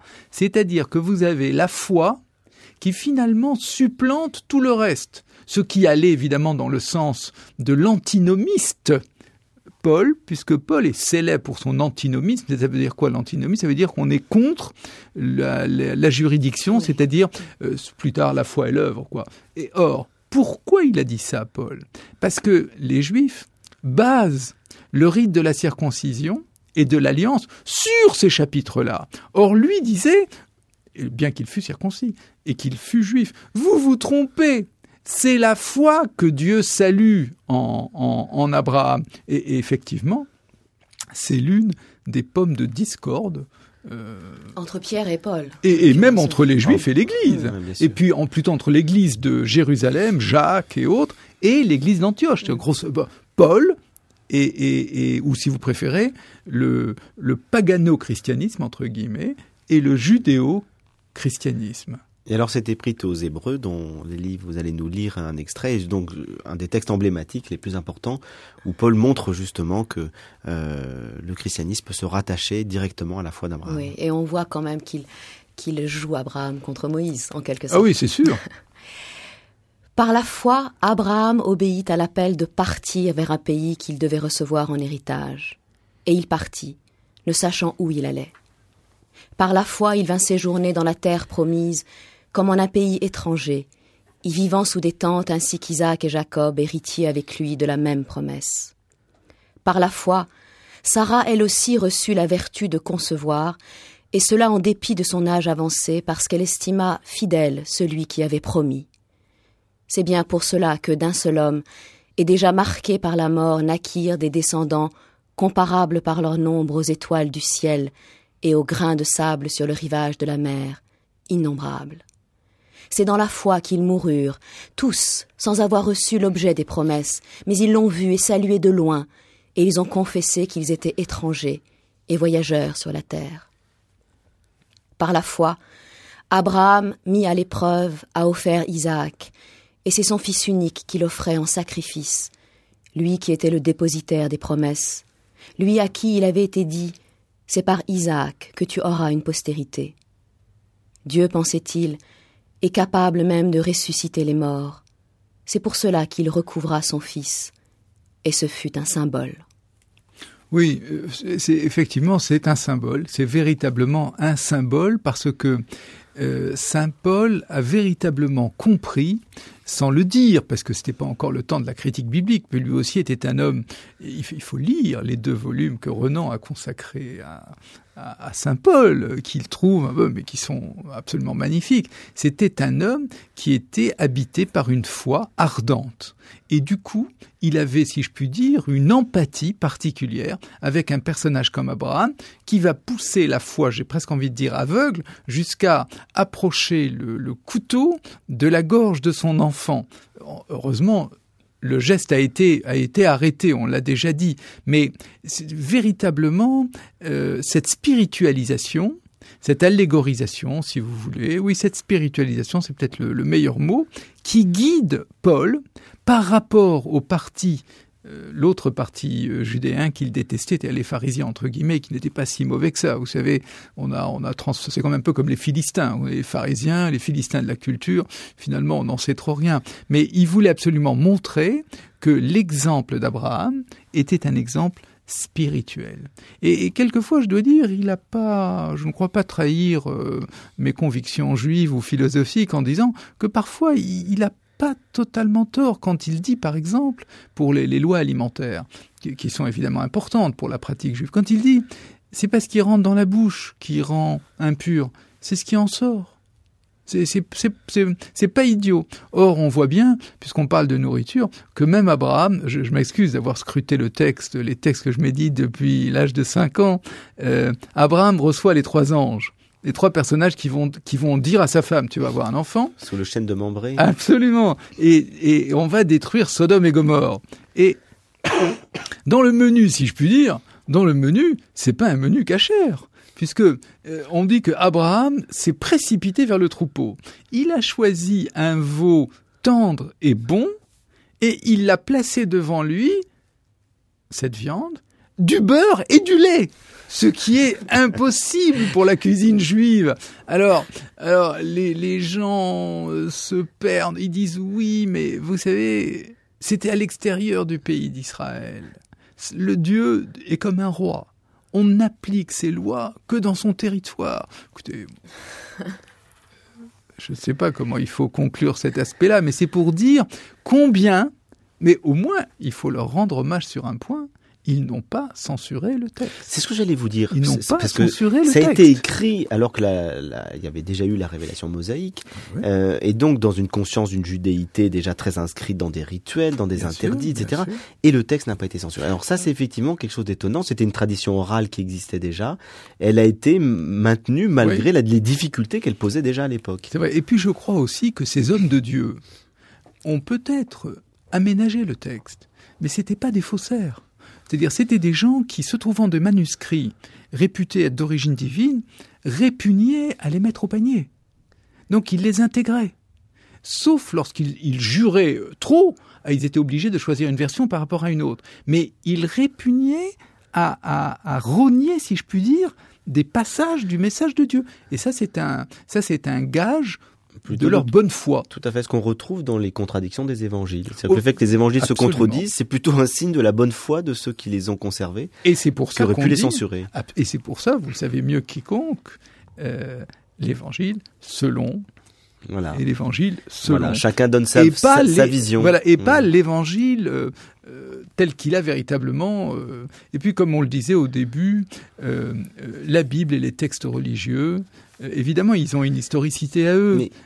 c'est-à-dire que vous avez la foi qui finalement supplante tout le reste. Ce qui allait évidemment dans le sens de l'antinomiste Paul, puisque Paul est célèbre pour son antinomisme. Ça veut dire quoi l'antinomisme ? Ça veut dire qu'on est contre la, la, la juridiction, oui. c'est-à-dire euh, plus tard la foi et l'œuvre, quoi. Et or, pourquoi il a dit ça, Paul ? Parce que les Juifs basent le rite de la circoncision et de l'alliance sur ces chapitres-là. Or, lui disait, bien qu'il fût circoncis et qu'il fût juif, vous vous trompez. C'est la foi que Dieu salue en, en, en Abraham. Et, et effectivement, c'est l'une des pommes de discorde. Euh, entre Pierre et Paul. Et, et même entre les Juifs et l'Église. Oui, et puis en, plutôt entre l'Église de Jérusalem, Jacques et autres, et l'Église d'Antioche. Oui. Grosse, bah, Paul, et, et, et, ou si vous préférez, le, le pagano-christianisme, entre guillemets, et le judéo-christianisme. Et alors cet épître aux Hébreux, dont les livres, vous allez nous lire un extrait, donc un des textes emblématiques les plus importants, où Paul montre justement que euh, le christianisme peut se rattacher directement à la foi d'Abraham. Oui, et on voit quand même qu'il, qu'il joue Abraham contre Moïse, en quelque sorte. Ah oui, c'est sûr. Par la foi, Abraham obéit à l'appel de partir vers un pays qu'il devait recevoir en héritage. Et il partit, ne sachant où il allait. Par la foi, il vint séjourner dans la terre promise, comme en un pays étranger, y vivant sous des tentes ainsi qu'Isaac et Jacob, héritiers avec lui de la même promesse. Par la foi, Sarah elle aussi reçut la vertu de concevoir, et cela en dépit de son âge avancé, parce qu'elle estima fidèle celui qui avait promis. C'est bien pour cela que d'un seul homme, et déjà marqués par la mort naquirent des descendants comparables par leur nombre aux étoiles du ciel et aux grains de sable sur le rivage de la mer, innombrables. C'est dans la foi qu'ils moururent, tous, sans avoir reçu l'objet des promesses, mais ils l'ont vu et salué de loin, et ils ont confessé qu'ils étaient étrangers et voyageurs sur la terre. Par la foi, Abraham, mis à l'épreuve, a offert Isaac, et c'est son fils unique qu'il offrait en sacrifice, lui qui était le dépositaire des promesses, lui à qui il avait été dit « C'est par Isaac que tu auras une postérité ». Dieu, pensait-il, est capable même de ressusciter les morts. C'est pour cela qu'il recouvra son fils, et ce fut un symbole. Oui, c'est, effectivement, c'est un symbole, c'est véritablement un symbole parce que euh, Saint Paul a véritablement compris, sans le dire, parce que c'était pas encore le temps de la critique biblique, mais lui aussi était un homme, il faut lire les deux volumes que Renan a consacrés à, à, à Saint Paul, qu'il trouve, mais qui sont absolument magnifiques. C'était un homme qui était habité par une foi ardente. Et du coup, il avait, si je puis dire, une empathie particulière avec un personnage comme Abraham qui va pousser la foi, j'ai presque envie de dire aveugle, jusqu'à approcher le, le couteau de la gorge de son enfant. Heureusement, le geste a été, a été arrêté, on l'a déjà dit, mais c'est véritablement euh, cette spiritualisation, cette allégorisation, si vous voulez, oui, cette spiritualisation, c'est peut-être le, le meilleur mot, qui guide Paul par rapport au parti, euh, l'autre parti euh, judéen qu'il détestait, était les pharisiens, entre guillemets, qui n'étaient pas si mauvais que ça. Vous savez, on a, on a trans, c'est quand même un peu comme les Philistins, les pharisiens, les Philistins de la culture, finalement, on n'en sait trop rien. Mais il voulait absolument montrer que l'exemple d'Abraham était un exemple spirituel. Et, et quelquefois, je dois dire, il a pas, je ne crois pas trahir euh, mes convictions juives ou philosophiques en disant que parfois, il, il a pas totalement tort quand il dit, par exemple, pour les, les lois alimentaires, qui, qui sont évidemment importantes pour la pratique juive, quand il dit, c'est pas ce qui rentre dans la bouche qui rend impur, c'est ce qui en sort. C'est, c'est, c'est, c'est, c'est pas idiot. Or, on voit bien, puisqu'on parle de nourriture, que même Abraham, je, je m'excuse d'avoir scruté le texte, les textes que je médite depuis l'âge de cinq ans, euh, Abraham reçoit les trois anges. Les trois personnages qui vont qui vont dire à sa femme, tu vas avoir un enfant. Sous le chêne de Mambré. Absolument. Et, et on va détruire Sodome et Gomorrhe. Et dans le menu, si je puis dire, dans le menu, c'est pas un menu cachère. Puisque euh, on dit que Abraham s'est précipité vers le troupeau. Il a choisi un veau tendre et bon, et il l'a placé devant lui, cette viande, du beurre et du lait. Ce qui est impossible pour la cuisine juive. Alors, alors les, les gens se perdent, ils disent oui, mais vous savez, c'était à l'extérieur du pays d'Israël. Le Dieu est comme un roi. On n'applique ses lois que dans son territoire. Écoutez, je ne sais pas comment il faut conclure cet aspect-là, mais c'est pour dire combien, mais au moins, il faut leur rendre hommage sur un point. Ils n'ont pas censuré le texte. C'est ce que j'allais vous dire. Ils n'ont c'est, pas parce censuré que le ça texte. a été écrit alors que la, la, il y avait déjà eu la révélation mosaïque, ouais. euh, et donc dans une conscience d'une judéité déjà très inscrite dans des rituels, dans des bien interdits, sûr, et cetera. Et le texte n'a pas été censuré. Alors ça, c'est effectivement quelque chose d'étonnant. C'était une tradition orale qui existait déjà. Elle a été maintenue malgré oui. la, les difficultés qu'elle posait déjà à l'époque. C'est vrai. Et puis je crois aussi que ces hommes de Dieu ont peut-être aménagé le texte, mais c'était pas des faussaires. C'est-à-dire, c'était des gens qui, se trouvant de manuscrits réputés être d'origine divine, répugnaient à les mettre au panier. Donc, ils les intégraient. Sauf lorsqu'ils ils juraient trop, ils étaient obligés de choisir une version par rapport à une autre. Mais ils répugnaient à, à, à rogner, si je puis dire, des passages du message de Dieu. Et ça, c'est un, ça, c'est un gage Plutôt de leur bonne foi. Tout à fait, ce qu'on retrouve dans les contradictions des évangiles. C'est oh, le fait que les évangiles absolument. se contredisent, c'est plutôt un signe de la bonne foi de ceux qui les ont conservés. Et c'est pour ça qu'on qu'on pu dit, les censurer. Et c'est pour ça, vous le savez mieux que quiconque, euh, l'évangile selon. Voilà. Et l'évangile selon. Voilà, chacun donne sa, et sa, les, sa vision. Voilà, et mmh. pas l'évangile euh, euh, tel qu'il a véritablement. Euh, et puis, comme on le disait au début, euh, euh, la Bible et les textes religieux, euh, évidemment, ils ont une historicité à eux. Mais...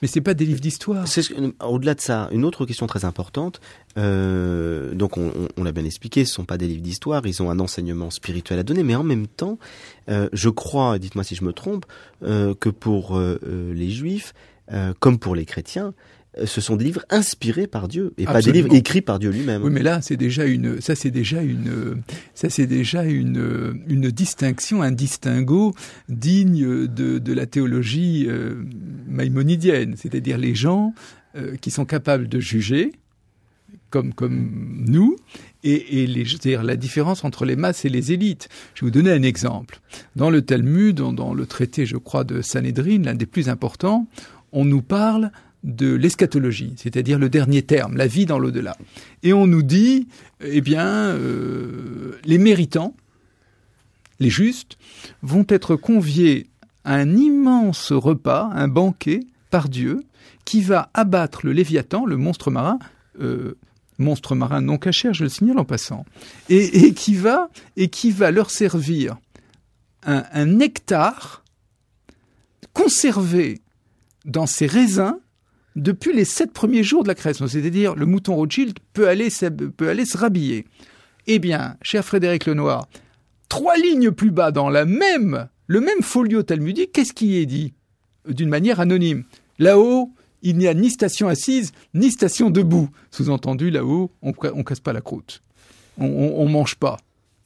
Mais c'est pas des livres d'histoire. C'est, au-delà de ça, une autre question très importante. Euh, donc, on, on, on l'a bien expliqué, ce sont pas des livres d'histoire. Ils ont un enseignement spirituel à donner, mais en même temps, euh, je crois, dites-moi si je me trompe, euh, que pour euh, les Juifs, euh, comme pour les chrétiens, ce sont des livres inspirés par Dieu et Absolument. pas des livres écrits par Dieu lui-même. Oui, mais là, c'est déjà une, ça, c'est déjà une, ça, c'est déjà une, une distinction, un distinguo digne de, de la théologie euh, maïmonidienne. C'est-à-dire les gens euh, qui sont capables de juger, comme, comme nous, et, et les, c'est-à-dire la différence entre les masses et les élites. Je vais vous donner un exemple. Dans le Talmud, dans, dans le traité, je crois, de Sanhédrin, l'un des plus importants, on nous parle de l'eschatologie, c'est-à-dire le dernier terme, la vie dans l'au-delà. Et on nous dit, eh bien, euh, les méritants, les justes, vont être conviés à un immense repas, un banquet par Dieu, qui va abattre le Léviathan, le monstre marin, euh, monstre marin non cachère, je le signale en passant, et, et, qui, va, et qui va leur servir un, un nectar conservé dans ses raisins depuis les sept premiers jours de la création, c'est-à-dire le mouton Rothschild peut aller, peut aller se rhabiller. Eh bien, cher Frédéric Lenoir, trois lignes plus bas dans la même, le même folio talmudique, qu'est-ce qui est dit d'une manière anonyme? Là-haut, il n'y a ni station assise, ni station debout. Sous-entendu, là-haut, on ne casse pas la croûte. On ne mange pas.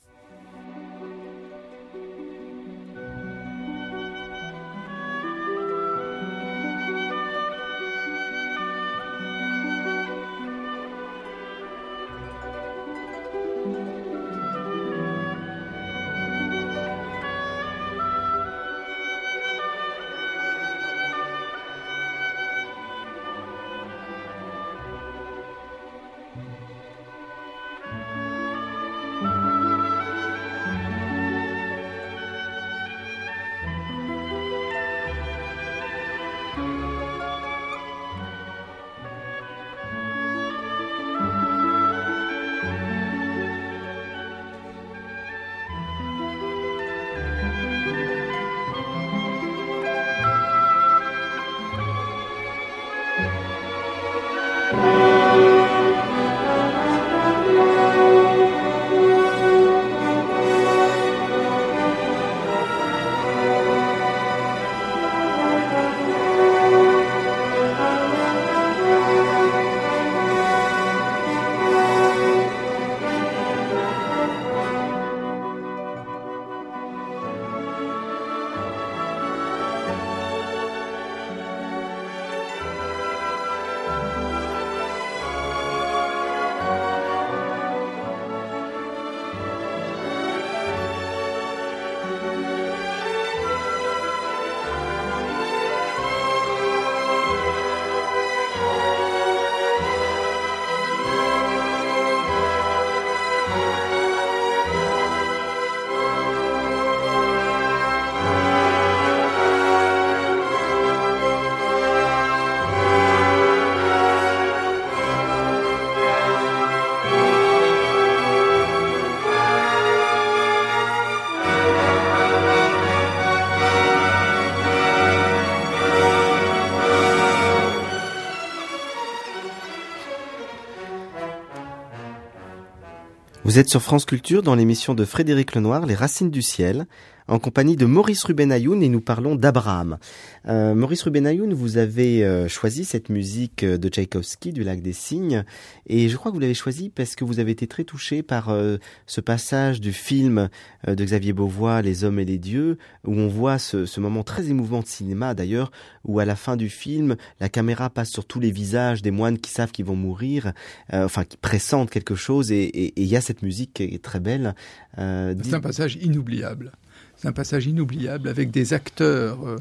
Vous êtes sur France Culture dans l'émission de Frédéric Lenoir, Les Racines du Ciel, en compagnie de Maurice Ruben-Ayoun, et nous parlons d'Abraham. Euh, Maurice Ruben-Ayoun, vous avez euh, choisi cette musique de Tchaïkovski, du Lac des Cygnes, et je crois que vous l'avez choisi parce que vous avez été très touché par euh, ce passage du film euh, de Xavier Beauvois, Les Hommes et les Dieux, où on voit ce, ce moment très émouvant de cinéma d'ailleurs, où à la fin du film, la caméra passe sur tous les visages des moines qui savent qu'ils vont mourir, euh, enfin qui pressentent quelque chose, et il y a cette musique qui est très belle. Euh, C'est un passage inoubliable. C'est un passage inoubliable avec des acteurs euh,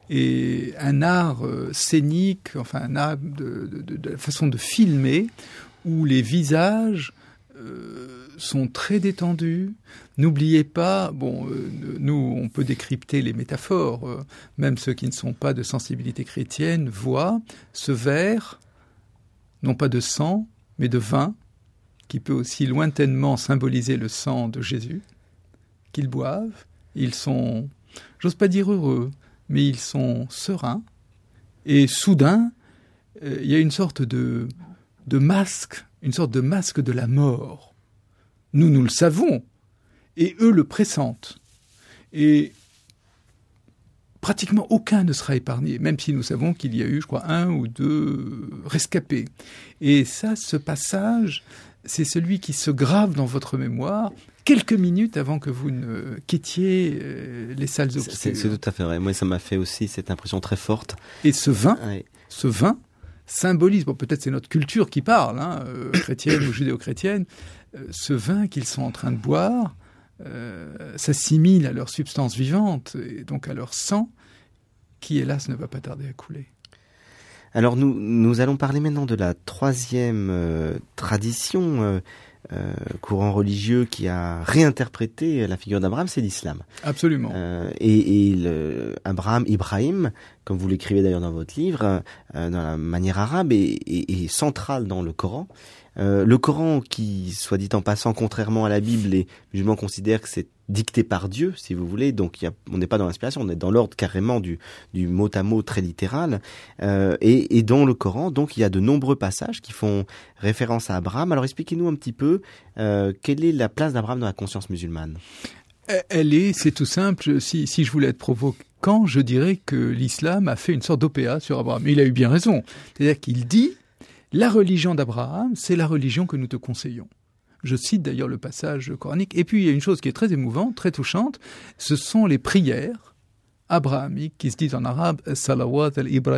et un art euh, scénique, enfin un art de, de, de, de la façon de filmer où les visages euh, sont très détendus. N'oubliez pas, bon, euh, nous on peut décrypter les métaphores, euh, même ceux qui ne sont pas de sensibilité chrétienne voient ce verre, non pas de sang, mais de vin, qui peut aussi lointainement symboliser le sang de Jésus, qu'ils boivent. Ils sont, j'ose pas dire heureux, mais ils sont sereins, Et soudain, euh, il y a une sorte de, de masque, une sorte de masque de la mort. Nous, nous le savons, et eux le pressentent. Et pratiquement aucun ne sera épargné, même si nous savons qu'il y a eu, je crois, un ou deux rescapés. Et ça, ce passage, c'est celui qui se grave dans votre mémoire quelques minutes avant que vous ne quittiez euh, les salles obscures. C'est, c'est tout à fait vrai. Moi, ça m'a fait aussi cette impression très forte. Et ce vin, ouais. ce vin symbolise, bon, peut-être c'est notre culture qui parle, hein, euh, chrétienne ou judéo-chrétienne, euh, ce vin qu'ils sont en train de boire euh, s'assimile à leur substance vivante, et donc à leur sang, qui, hélas, ne va pas tarder à couler. Alors, nous, nous allons parler maintenant de la troisième euh, tradition euh, Euh, courant religieux qui a réinterprété la figure d'Abraham, c'est l'islam. Absolument. Euh, et et le, Abraham, Ibrahim, comme vous l'écrivez d'ailleurs dans votre livre, euh, dans la manière arabe, est, est, est central dans le Coran. Euh, le Coran, qui, soit dit en passant, contrairement à la Bible, les musulmans considèrent que c'est dicté par Dieu, si vous voulez. Donc, il y a, on n'est pas dans l'inspiration, on est dans l'ordre carrément du, du mot à mot très littéral. Euh, et, et dans le Coran, donc, il y a de nombreux passages qui font référence à Abraham. Alors, expliquez-nous un petit peu euh, quelle est la place d'Abraham dans la conscience musulmane. Elle est, c'est tout simple. Si, si je voulais être provoquant, je dirais que l'islam a fait une sorte d'O P A sur Abraham. Il a eu bien raison. C'est-à-dire qu'il dit: la religion d'Abraham, c'est la religion que nous te conseillons. Je cite d'ailleurs le passage coranique. Et puis, il y a une chose qui est très émouvante, très touchante, ce sont les prières abrahamiques qui se disent en arabe « salawat al-ibrahimiyya ».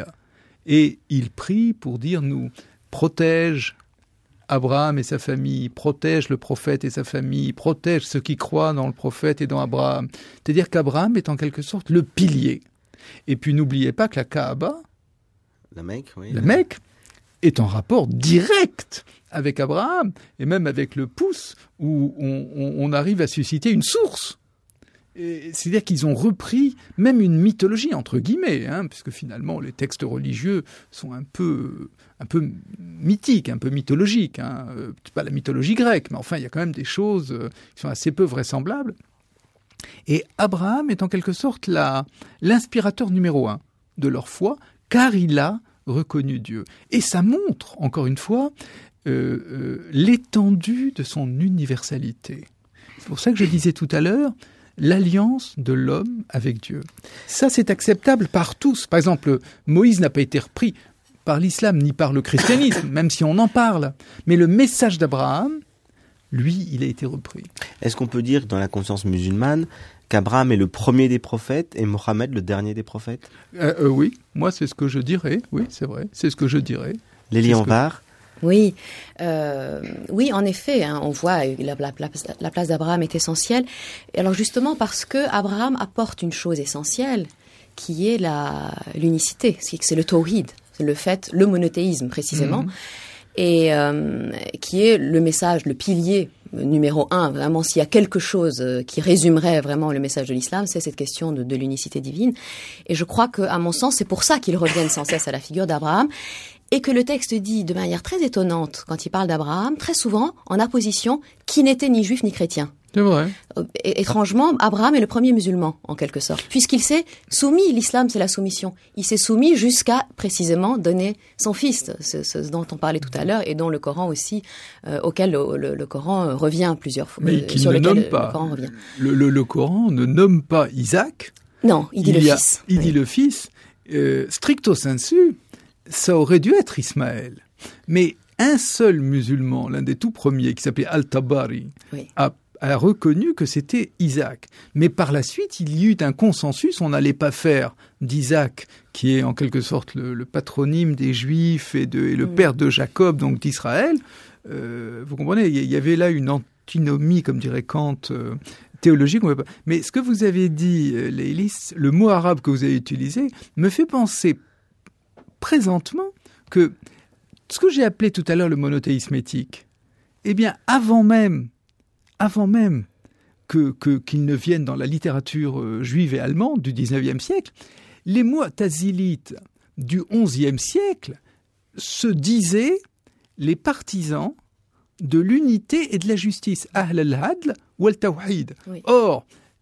Et il prie pour dire « nous protège Abraham et sa famille, protège le prophète et sa famille, protège ceux qui croient dans le prophète et dans Abraham ». C'est-à-dire qu'Abraham est en quelque sorte le pilier. Et puis, n'oubliez pas que la Kaaba, la Mecque, oui, la Mecque, est en rapport direct avec Abraham, et même avec le pouce, où on, on, on arrive à susciter une source. Et c'est-à-dire qu'ils ont repris même une mythologie, entre guillemets, hein, puisque finalement les textes religieux sont un peu, un peu mythiques, un peu mythologiques. Hein. C'est pas la mythologie grecque, mais enfin il y a quand même des choses qui sont assez peu vraisemblables. Et Abraham est en quelque sorte la, l'inspirateur numéro un de leur foi, car il a reconnu Dieu. Et ça montre, encore une fois, euh, euh, l'étendue de son universalité. C'est pour ça que je disais tout à l'heure, l'alliance de l'homme avec Dieu. Ça, c'est acceptable par tous. Par exemple, Moïse n'a pas été repris par l'islam ni par le christianisme, même si on en parle. Mais le message d'Abraham, lui, il a été repris. Est-ce qu'on peut dire, dans la conscience musulmane, qu'Abraham est le premier des prophètes et Mohammed le dernier des prophètes? euh, euh, Oui, moi c'est ce que je dirais. Oui, c'est vrai, c'est ce que je dirais. Lélie Anvar. Oui, euh, oui, en effet, hein, on voit la, la, la, la place d'Abraham est essentielle. Alors justement parce que Abraham apporte une chose essentielle, qui est la l'unicité, c'est le tawhid, c'est le fait, le monothéisme précisément, mmh. et euh, qui est le message, le pilier numéro un. Vraiment, s'il y a quelque chose qui résumerait vraiment le message de l'islam, c'est cette question de, de l'unicité divine. Et je crois que, à mon sens, c'est pour ça qu'ils reviennent sans cesse à la figure d'Abraham. Et que le texte dit de manière très étonnante, quand il parle d'Abraham, très souvent en apposition, qui n'était ni juif ni chrétien. C'est vrai. Et, étrangement, Abraham est le premier musulman, en quelque sorte, puisqu'il s'est soumis, l'islam c'est la soumission, il s'est soumis jusqu'à, précisément, donner son fils, ce, ce dont on parlait tout à l'heure, et dont le Coran aussi, euh, auquel le, le, le Coran revient plusieurs fois. Mais qu'il ne nomme pas. Le Coran revient. Le, le, le Coran ne nomme pas Isaac. Non, il dit il le a, fils. Il oui. dit le fils. Euh, stricto sensu, ça aurait dû être Ismaël. Mais un seul musulman, l'un des tout premiers, qui s'appelait Al-Tabari, oui. a, a reconnu que c'était Isaac. Mais par la suite, il y eut un consensus, on n'allait pas faire d'Isaac, qui est en quelque sorte le, le patronyme des Juifs et, de, et le mmh. père de Jacob, donc d'Israël. Euh, vous comprenez, il y avait là une antinomie, comme dirait Kant, euh, théologique. Mais ce que vous avez dit, Lélie, le mot arabe que vous avez utilisé, me fait penser présentement que ce que j'ai appelé tout à l'heure le monothéisme éthique, eh bien, avant même, avant même que, que, qu'il ne vienne dans la littérature euh, juive et allemande du dix-neuvième siècle, les mu'tazilites du onzième siècle se disaient les partisans de l'unité et de la justice. Ahl al-Adl ou al-Tawhid. Oui. Or,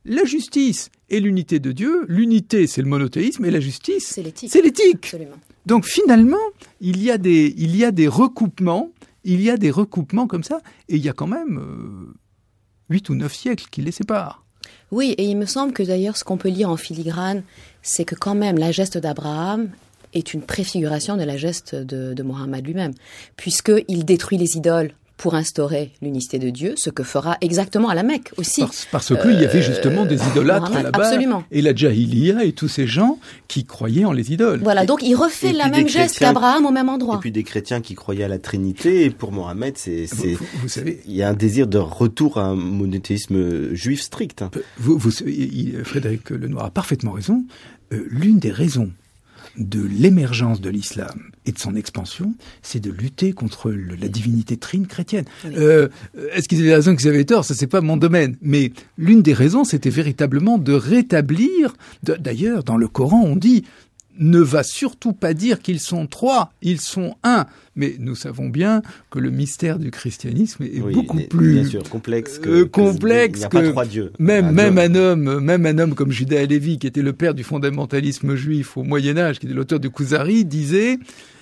la justice et l'unité de Dieu. L'unité, c'est le monothéisme, et la justice, c'est l'éthique. C'est l'éthique. Absolument. Donc finalement, il y a des, il y a des recoupements, il y a des recoupements comme ça, et il y a quand même euh, huit ou neuf siècles qui les séparent. Oui, et il me semble que d'ailleurs, ce qu'on peut lire en filigrane, c'est que quand même la geste d'Abraham est une préfiguration de la geste de, de Mohammed lui-même, puisqu'il détruit les idoles pour instaurer l'unicité de Dieu, ce que fera exactement à la Mecque aussi. Parce, parce qu'il euh, y avait justement des idolâtres Mohammed, là-bas, absolument. Et la Jahiliya et tous ces gens qui croyaient en les idoles. Voilà, donc il refait la même geste qu'Abraham au même endroit. Et puis des chrétiens qui croyaient à la Trinité, et pour Mohammed, c'est, c'est, vous, vous savez, il y a un désir de retour à un monothéisme juif strict. Vous, vous, il, Frédéric Lenoir a parfaitement raison. Euh, l'une des raisons de l'émergence de l'islam et de son expansion, c'est de lutter contre le, la divinité trine chrétienne. Oui. Euh, est-ce qu'ils avaient raison, qu'ils avaient tort? Ça, c'est pas mon domaine. Mais l'une des raisons, c'était véritablement de rétablir. De, d'ailleurs, dans le Coran, on dit ne va surtout pas dire qu'ils sont trois, ils sont un. Mais nous savons bien que le mystère du christianisme est oui, beaucoup plus bien sûr, complexe que, euh, complexe que, que il n'y a pas trois dieux. Même un même Dieu. un homme, même un homme comme Judas Halevi, qui était le père du fondamentalisme juif au Moyen Âge, qui était l'auteur du Kuzari, disait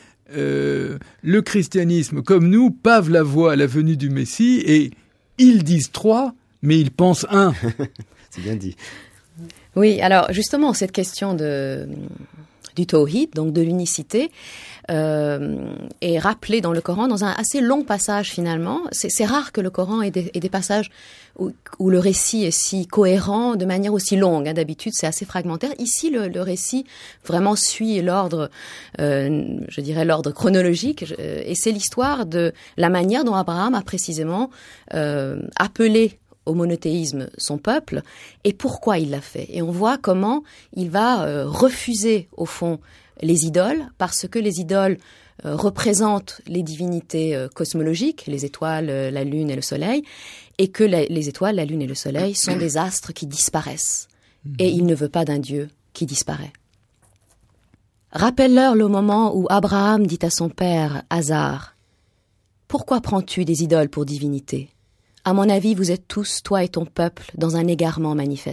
euh, le christianisme, comme nous, pave la voie à la venue du Messie, et ils disent trois, mais ils pensent un. C'est bien dit. Oui, alors justement cette question de du tawhid, donc de l'unicité, euh, est rappelée dans le Coran dans un assez long passage finalement. C'est, c'est rare que le Coran ait des, ait des passages où, où le récit est si cohérent de manière aussi longue. Hein. D'habitude, c'est assez fragmentaire. Ici, le, le récit vraiment suit l'ordre, euh, je dirais l'ordre chronologique, je, et c'est l'histoire de la manière dont Abraham a précisément euh, appelé au monothéisme son peuple, et pourquoi il l'a fait. Et on voit comment il va euh, refuser, au fond, les idoles, parce que les idoles euh, représentent les divinités euh, cosmologiques, les étoiles, euh, la lune et le soleil, et que la, les étoiles, la lune et le soleil sont des astres qui disparaissent. Et il ne veut pas d'un Dieu qui disparaît. Rappelle-leur le moment où Abraham dit à son père, Hazar, « Pourquoi prends-tu des idoles pour divinité ? À mon avis, vous êtes tous, toi et ton peuple, dans un égarement manifeste. »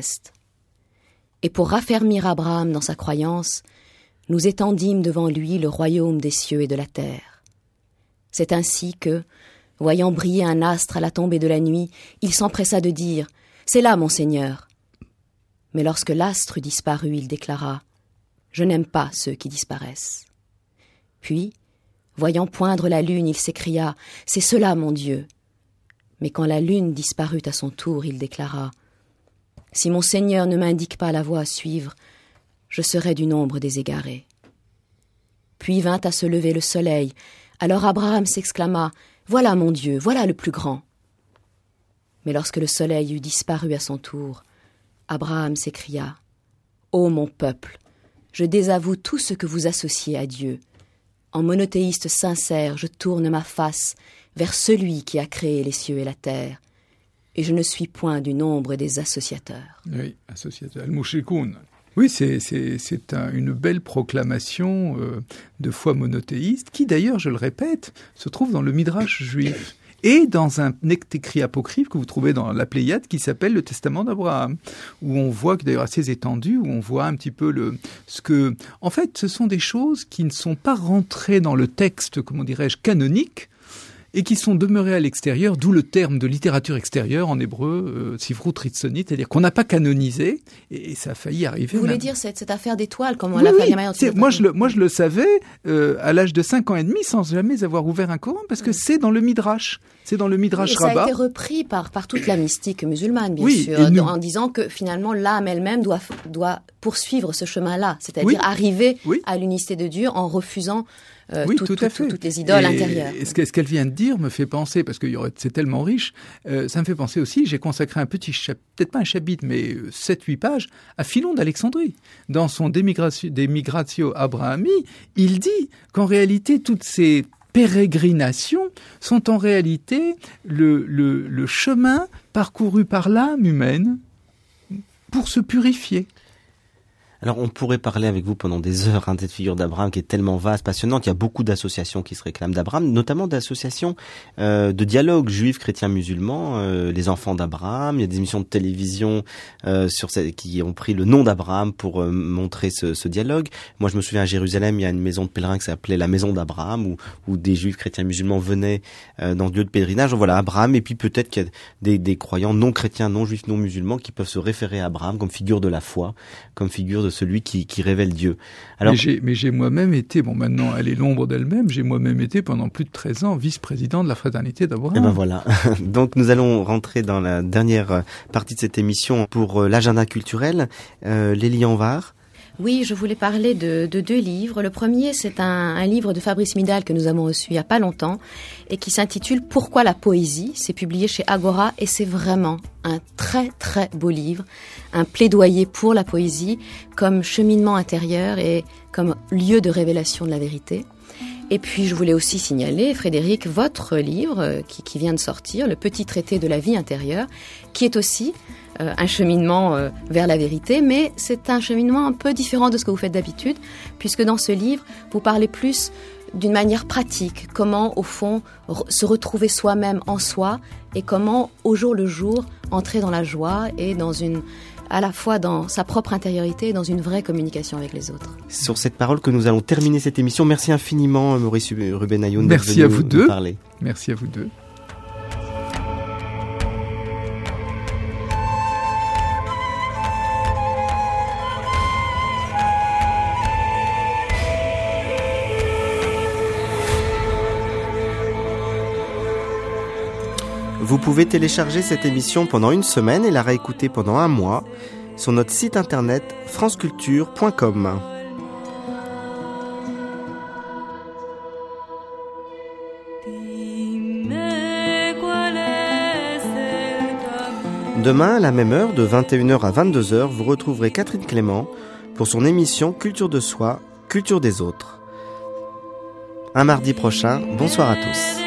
Et pour raffermir Abraham dans sa croyance, nous étendîmes devant lui le royaume des cieux et de la terre. C'est ainsi que, voyant briller un astre à la tombée de la nuit, il s'empressa de dire « C'est là, mon Seigneur !» Mais lorsque l'astre disparut, il déclara « Je n'aime pas ceux qui disparaissent. » Puis, voyant poindre la lune, il s'écria « C'est cela, mon Dieu !» Mais quand la lune disparut à son tour, il déclara « Si mon Seigneur ne m'indique pas la voie à suivre, je serai du nombre des égarés. » Puis vint à se lever le soleil. Alors Abraham s'exclama « Voilà mon Dieu, voilà le plus grand !» Mais lorsque le soleil eut disparu à son tour, Abraham s'écria « Ô mon peuple, je désavoue tout ce que vous associez à Dieu. En monothéiste sincère, je tourne ma face vers celui qui a créé les cieux et la terre, et je ne suis point du nombre des associateurs. » Oui, associateurs, al-mushrikoun. Oui, c'est, c'est, c'est un, une belle proclamation euh, de foi monothéiste, qui d'ailleurs, je le répète, se trouve dans le Midrash juif, et dans un écrit apocryphe que vous trouvez dans la Pléiade, qui s'appelle le Testament d'Abraham, où on voit, que d'ailleurs assez étendu, où on voit un petit peu le, ce que... En fait, ce sont des choses qui ne sont pas rentrées dans le texte, comment dirais-je, canonique, et qui sont demeurés à l'extérieur, d'où le terme de littérature extérieure en hébreu, euh, Sifrut Ritzonie, c'est-à-dire qu'on n'a pas canonisé, et, et ça a failli arriver. Vous voulez même. dire cette, cette affaire d'étoiles, comment on oui, l'a oui, fait moi, je le, moi je le savais euh, à l'âge de cinq ans et demi, sans jamais avoir ouvert un Coran, parce que oui. c'est dans le Midrash, c'est dans le Midrash et Rabbah. Ça a été repris par, par toute la mystique musulmane, bien oui, sûr, nous... en disant que finalement l'âme elle-même doit, doit poursuivre ce chemin-là, c'est-à-dire oui. arriver oui. à l'unicité de Dieu en refusant Euh, oui, tout, tout, tout, à fait. tout, toutes les idoles et, intérieures. Et ce, que, ce qu'elle vient de dire me fait penser, parce que y aurait, c'est tellement riche, euh, ça me fait penser aussi, j'ai consacré un petit chapitre, peut-être pas un chapitre, mais sept huit pages, à Philon d'Alexandrie. Dans son De Migratio Abrahami, il dit qu'en réalité, toutes ces pérégrinations sont en réalité le, le, le chemin parcouru par l'âme humaine pour se purifier. Alors on pourrait parler avec vous pendant des heures hein, de cette figure d'Abraham qui est tellement vaste, passionnante. Il y a beaucoup d'associations qui se réclament d'Abraham, notamment d'associations euh, de dialogue juifs, chrétiens, musulmans, euh, les enfants d'Abraham. Il y a des émissions de télévision euh, sur ces, qui ont pris le nom d'Abraham pour euh, montrer ce, ce dialogue. Moi je me souviens à Jérusalem, il y a une maison de pèlerins qui s'appelait la maison d'Abraham où, où des juifs, chrétiens, musulmans venaient euh, dans le lieu de pèlerinage. Voilà Abraham et puis peut-être qu'il y a des, des croyants non chrétiens, non juifs, non musulmans qui peuvent se référer à Abraham comme figure de la foi, comme figure de celui qui, qui révèle Dieu. Alors, mais j'ai, mais j'ai moi-même été, bon maintenant elle est l'ombre d'elle-même, j'ai moi-même été pendant plus de treize ans vice-président de la fraternité d'Abraham. Et ben voilà. Donc nous allons rentrer dans la dernière partie de cette émission pour l'agenda culturel. Euh, Lélie Anvar. Oui, je voulais parler de, de deux livres. Le premier, c'est un, un livre de Fabrice Midal que nous avons reçu il n'y a pas longtemps et qui s'intitule « Pourquoi la poésie ?» C'est publié chez Agora et c'est vraiment un très très beau livre, un plaidoyer pour la poésie comme cheminement intérieur et comme lieu de révélation de la vérité. Et puis je voulais aussi signaler, Frédéric, votre livre qui, qui vient de sortir, Le petit traité de la vie intérieure, qui est aussi euh, un cheminement euh, vers la vérité, mais c'est un cheminement un peu différent de ce que vous faites d'habitude, puisque dans ce livre, vous parlez plus d'une manière pratique, comment au fond re- se retrouver soi-même en soi et comment au jour le jour entrer dans la joie et dans une... à la fois dans sa propre intériorité et dans une vraie communication avec les autres. Sur cette parole que nous allons terminer cette émission. Merci infiniment Maurice Ruben-Ayoun d'être Merci à vous deux. Parler. Merci à vous deux. Vous pouvez télécharger cette émission pendant une semaine et la réécouter pendant un mois sur notre site internet franceculture point com. Demain, à la même heure, de vingt et une heures à vingt-deux heures, vous retrouverez Catherine Clément pour son émission Culture de soi, Culture des autres. Un mardi prochain, bonsoir à tous.